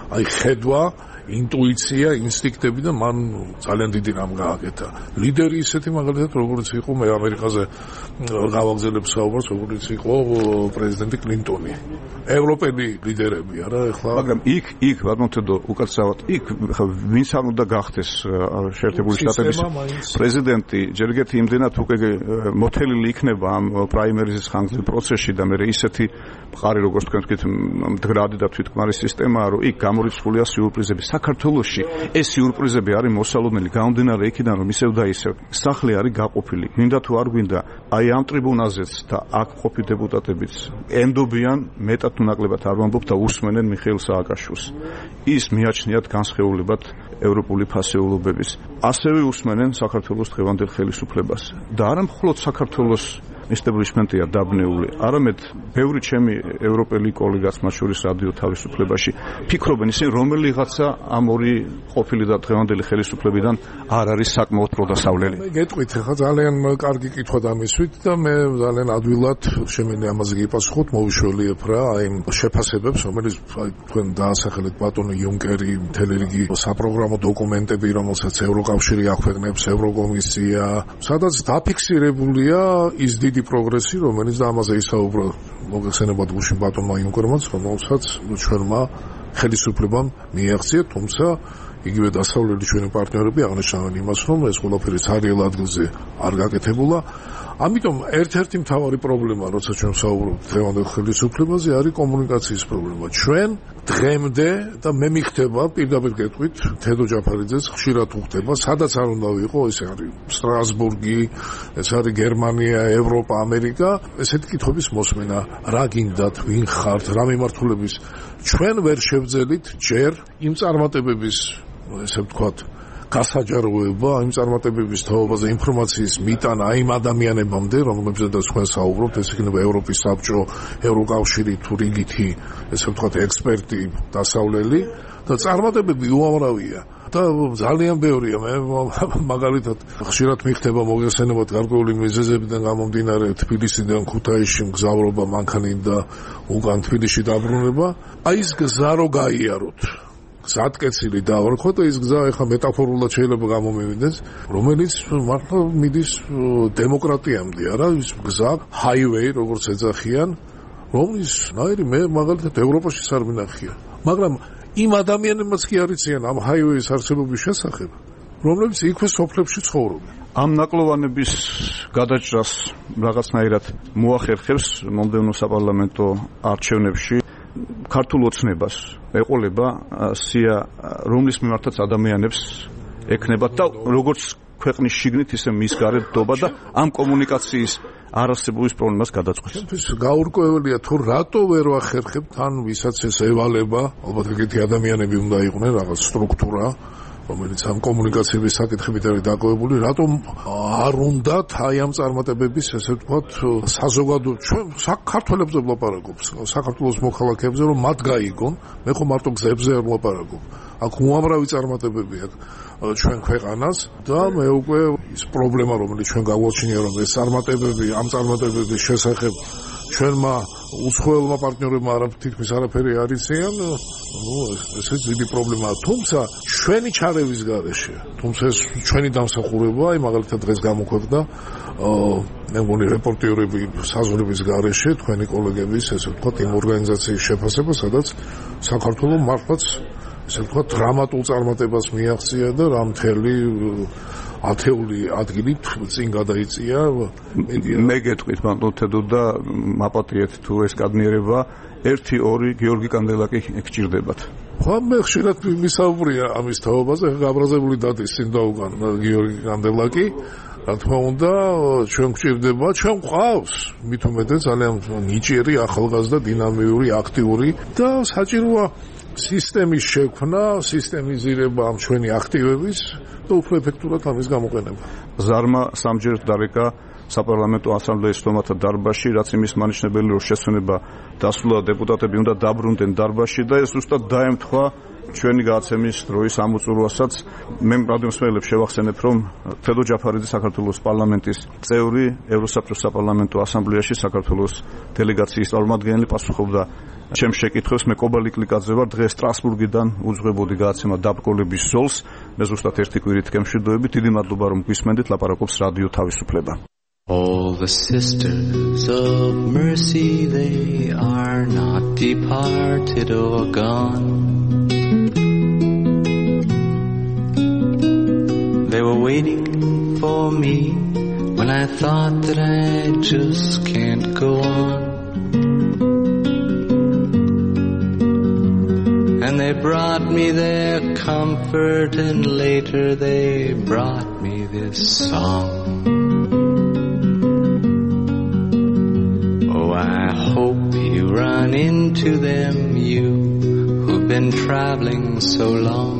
ხედვა, ინტუიცია, ინსტინქტები და მან ძალიან დიდი რამ გააკეთა. ლიდერი ისეთი მაგალითად როგორც იყო, მე ამერიკაზე გავაგზავნებ საუბარს, როგორც იყო პრეზიდენტი კლინტონი. ევროპელი ლიდერები, არა, ეხლა მაგრამ იქ ბატონო თედო, უკაცრავად იქ ვინც არ უნდა გახდეს შეერთებული შტატების პრეზიდენტი, ჯერ ერთი იმდენად უკვე მოთელილი იქნება ამ პრაიმერიზის ხანგრძლივ პროცესში და მე ისეთი მყარი როგორც თქვენ თქვით მდგრადი და თვითკმარი სისტემაა, რომ იქ გამორიცხულია სიურპრიზები. საქართველოში ეს სიურპრიზები არის მოსალოდნელი, გამომდინარე იქიდან, რომ ისევ და ისევ სახლი არის გაყოფილი. გვინდა თუ არ გვინდა, აი ამ ტრიბუნაზეც და აქ ყოფილი დეპუტატებიც ენდობიან, მეტად თუ ნაკლებად არ ვამბობ და უსმენენ მიხეილ სააკაშვილს. ის მიაჩნიათ განსხეულებად ევროპული ფასეულობების. ასევე უსმენენ საქართველოს დღევანდელ ხელისუფლებას. და არა მხოლოდ საქართველოს establishment-ია დაბნეული. არამედ ბევრი ჩემი ევროპელი კოლეგაც, მათ შორის რადიო თავისუფლებაში, ფიქრობენ ისინი, რომელიღაცა ამ ორი ყოფილი და დღევანდელი ხელისუფლებიდან არ არის საკმაოდ პროდასავლელი. მე გეტყვით, ხა ძალიან კარგი კითხვა დამისვით და მე ძალიან ადვილად შემიძლია ამაზე გიპასუხოთ, მოვიშველიებ რა, აი იმ შეფასებებს, რომელიც თქვენ დაასახელეთ ბატონო იუნკერი, მთელი რიგი საპროგრამო დოკუმენტები, რომელსაც ევროკავშირი აქვეყნებს, ევროკომისია, სადაც დაფიქსირებულია ის დიდი პროგრესი, რომელიც და ამაზე ისაუბრა მოგეხსენებათ გუშინ ბატონმა იუნკერმაც, რომელსაც ჩვენმა ხელისუფლებამ მიაღწია, თუმცა იგივე დასავლელი ჩვენი პარტნიორები აღნიშნავენ იმას, რომ ეს ყველაფერი ცარიელ ადგილზე არ გაკეთებულა. ამიტომ ერთ-ერთი მთავარი პრობლემა, როცა ჩვენ ვსაუბრობთ დღევანდელ ხელისუფლებაზე, არის კომუნიკაციის პრობლემა. ჩვენ დღემდე და მე მიხდება პირდაპირ გეტყვით, თედო ჯაფარიძეს ხშირად უხდება, სადაც არ უნდა ვიყო, ეს არის სტრასბურგი, ეს არის გერმანია, ევროპა, ამერიკა, ესეთი კითხვების მოსმენა, რა გინდათ, ვინ ხართ, რა მიმართულების, ჩვენ ვერ შევძელით ჯერ იმ წარმატებების, ესე ვთქვათ, გასაჯაროება, იმ წარმატებების თაობაზე ინფორმაციის მიტანა იმ ადამიანებამდე, რომლებზედაც თქვენ საუბრობთ, ეს იქნება ევროპის საბჭო, ევროკავშირი თუ რიგითი, ესე ვთქვათ, ექსპერტი დასავლელი და წარმატებები უამრავია. და ძალიან ბევრია, მე მაგალითად ხშირად მიხდება მოგეხსენებათ გარკვეული მიზეზებიდან გამომდინარე თბილისიდან ქუთაისში მგზავრობა მანქანით და უკან თბილისში დაბრუნება, აი ეს გზა რო გაიაროთ. გზატკეცილი დავარქვა და ის გზა ეხა მეტაფორულად შეიძლება გამომივიდეს, რომელიც მართლა მიდის დემოკრატიამდე, არა ის გზა, ჰაივეი, როგორც ეძახიან, რომლის ნაირი მე მაგალითად ევროპაში არ მინახია. მაგრამ იმ ადამიანებმაც კი არიციან ამ ჰაივეის არსებობის შესახებ, რომლებიც იქვე სოფლებში ცხოვრობენ. ამ ნაკლოვანების გადაჭრას რაღაცნაირად მოახერხებს მომდევნო საპარლამენტო არჩევნებში ქართულ ოცნებას ეყოლება სია, რომლის მიმართაც ადამიანებს ექნებათ და როგორც ქვეყნის შიგნით ისე მის გარეთ დობა და ამ კომუნიკაციის არასწრების პრობლემას გადაწყვეტს. ეს გაურკვეველია თუ რატო ვერ ვახერხებთ ან ვისაც ეს ევალება, ალბათ ეგეთი ადამიანები უნდა იყვნენ, რაღაც სტრუქტურა, რომელიც ამ კომუნიკაციების საკითხებით არის დაკავებული, რატომ არ უნდათ აი ამ წარმატებების, ესე ვთქვათ, საზოგადო ჩვენ საქართველებზე ვლაპარაკობ, საქართველოს მოქალაქეებზე, რომ მათ გაიგონ, მე ხო მარტო გზებზე არ ვლაპარაკობ. აქ უამრავი წარმატებები აქვს ჩვენ ქვეყანას და მე უკვე ის პრობლემა, რომელიც ჩვენ გაგვაჩნია, რომ ეს წარმატებები, ამ წარმატებების შესახებ ჩვენმა უცხოელმა პარტნიორებმა თითქმის არაფერი არ იციან, ესეც დიდი პრობლემაა. თუმცა ჩვენი ჩარევის გარეშე, თუმცა ეს ჩვენი დამსახურება, აი მაგალითად დღეს გამოქვეყნდა მე მგონი რეპორტიორები საზღვრების გარეშე, თქვენი კოლეგების, ესე ვთქვათ, იმ ორგანიზაციის შეფასება, სადაც საქართველოს მართლაც ესე ვთქვათ, დრამატულ წარმატებას მიაღწია და რა მთელი ათეული ადგილი წინ გადაიწია. მე გეტყვით ბატონო თედო და მაპატიეთ თუ ეს კადნიერება 1-2 გიორგი კანდელაკი გჭირდებათ. ხო, მე ხშირად მისაუბრია ამის თაობაზე, გაბრაზებული დადის წინ და უკან გიორგი კანდელაკი. რა თქმა უნდა, ჩვენ გვჭირდება, ჩვენ გვყავს, მით უმეტეს ძალიან ნიჭიერი, ახალგაზრდა, დინამიური, აქტიური და საჭიროა სისტემის შექმნა, სისტემიზირება ამ ჩვენი აქტივების და უფრო ეფექტურად ამის გამოყენება. ზარმა სამჯერ დარეკა საპარლამენტო ასამბლეის სტომათა დარბაზში, რაც იმის მანიშნებელი, რომ შესვენება დასრულდა, დეპუტატები უნდა დაბრუნდნენ დარბაზში და ეს ზუსტად დაემთხვა ჩვენი გადაცემის დროის ამოწურვასაც. მე რადიომსმენელებს შევახსენებ, რომ თედო ჯაფარიძე საქართველოს პარლამენტის წევრი, ევროსაბჭოს საპარლამენტო ასამბლეაში საქართველოს დელეგაციის წარმომადგენელი პასუხობდა ჩემს შეკითხვებს. მე კობალი კლიკაძე ვარ, დღეს სტრასბურგიდან უძღვებოდი გადაცემა დაბკოლების ზოლს. მე ზუსტად ერთი კვირით გემშვიდობები. დიდი მადლობა რომ გვისმენდით, ლაპარაკობს რადიო თავისუფლება. All the sisters of mercy, they are not departed or gone. They were waiting for me when I thought that I just can't go on. And they brought me their comfort, and later they brought me this song. Oh, I hope you run into them, you who've been traveling so long.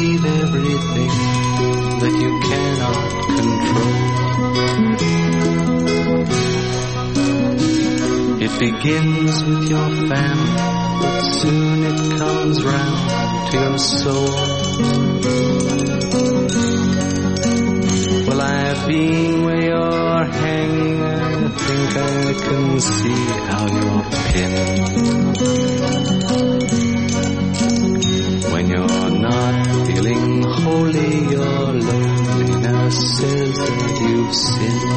believe everything that you cannot control. It begins with your family, but soon it comes round to your soul. Well, I've been where you're hanging, I think I can see how you're pinned. When you're not feeling holy, your loneliness says that you've sinned.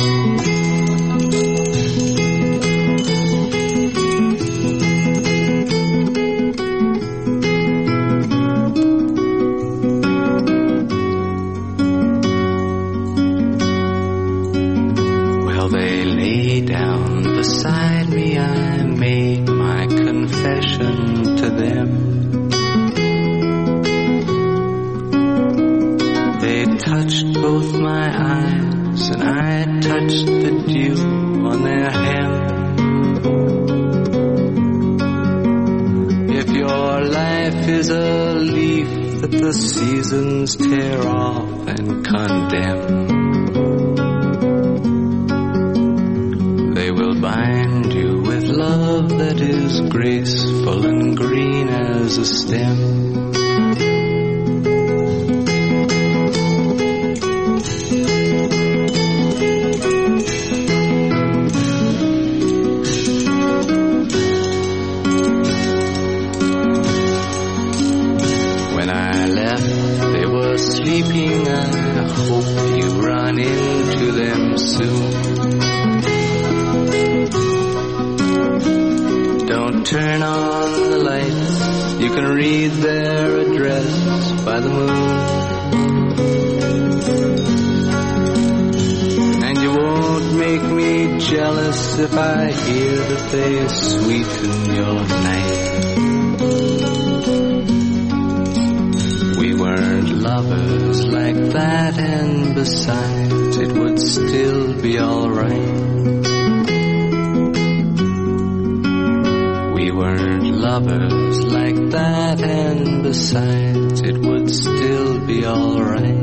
Well, they lay down beside me, I made my confession to them. They touched both my eyes, and I touched the dew on their hem. If your life is a leaf that the seasons tear off and condemn, they will bind you with love that is graceful and green as a stem. Sleeping, I hope you run into them soon. Don't turn on the lights, you can read their address by the moon. And you won't make me jealous if I hear that they sweeten your night. Lovers like that, and besides, it would still be alright. We weren't lovers like that, and besides, it would still be alright.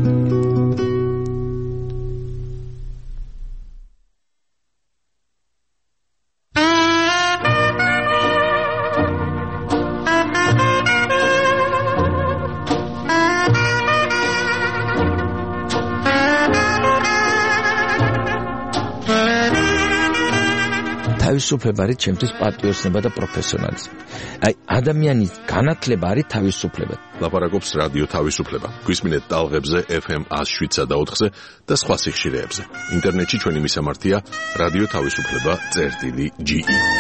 თავისუფლება არის ჩემთვის პატრიოტიზმი და პროფესიონალიზმი. აი, ადამიანის განათლება არის თავისუფლება. ლაპარაკობს რადიო თავისუფლება. გვისმინეთ ტალღებზე FM 107.4-ზე და სხვა სიხშირეებზე. ინტერნეტში ჩვენი მისამართია რადიო თავისუფლება.ge.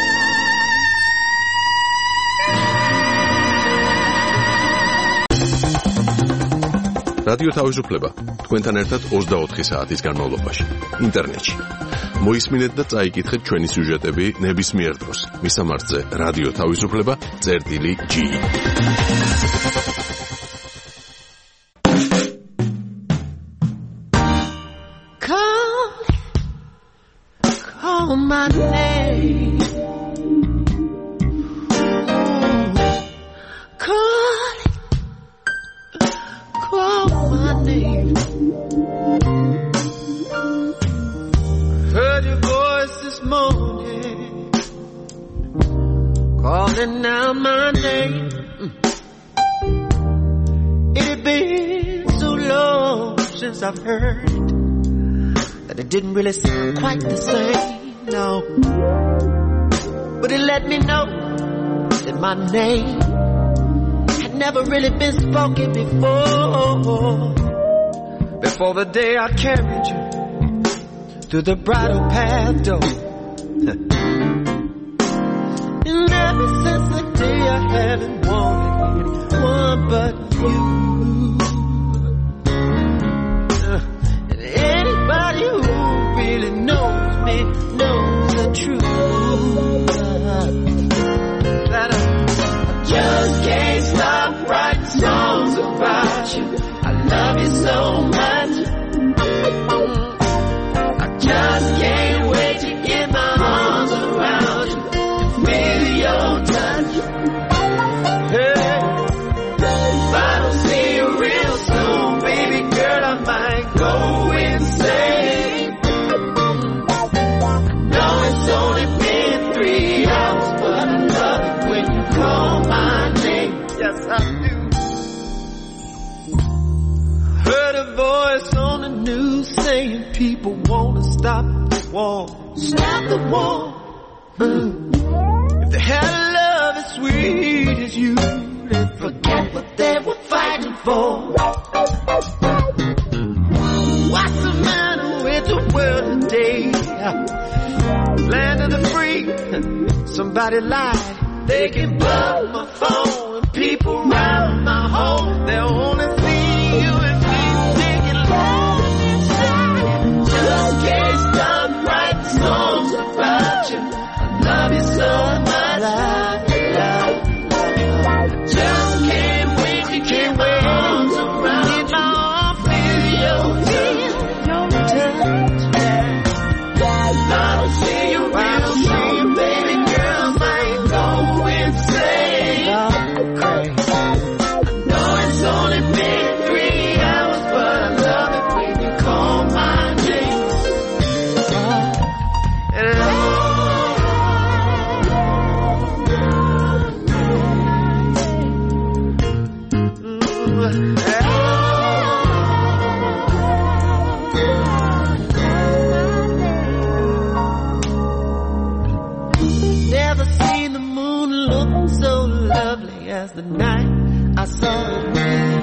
რადიო თავისუფლება თქვენთან ერთად 24 საათის განმავლობაში ინტერნეტში. მოისმინეთ და წაიკითხეთ ჩვენი სიუჟეტები ნებისმიერ დროს. მისამართზე რადიო თავისუფლება.ge. Call my name. Call my name. Heard your voice this morning, calling out my name. It had been so long since I've heard it that it didn't really sound quite the same, no. But it let me know that my name had never really been spoken before. Before the day I carried you through the bridal path door. And ever since the day I haven't wanted anyone but you. And anybody who really knows me knows the truth. That I just can't stop writing songs about you. I love you so much. Just can't wait to get my arms around you, feel your touch. Hey, if I don't see you a voice on the news saying people want to stop the war. Stop the war. If they had love as sweet as you, they'd forget what they were fighting for. What's the matter with the world today? Land of the free, somebody lied. They can blow my phone and people round my home. They only see you and me thinking love inside. Just can't stop writing songs about you. I love you so much. Just can't wait to get my arms around you. My arm feel your touch. I don't see you around me, baby girl. I ain't going insane. No, it's only been 3 hours, but I love it when you call my name. Never seen the moon look so lovely as the night I saw it.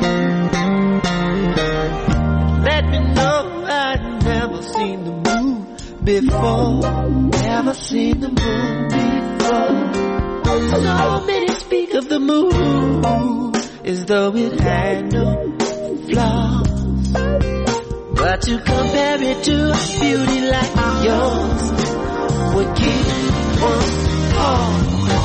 Let me know I'd never seen the moon before. Never seen the moon before. So many speak of the moon as though it had no flaws, but to compare it to a beauty like yours would keep one apart.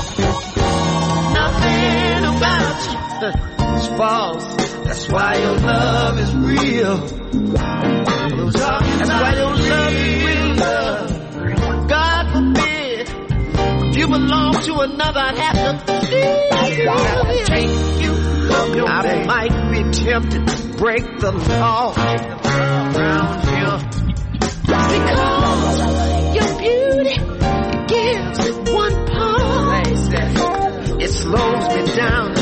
Nothing about you is false. That's why your love is real. That's why your love is real love. God forbid you belong to another, I'd have to take you. I might be tempted to break the law around here, because your beauty gives it one pause. It slows me down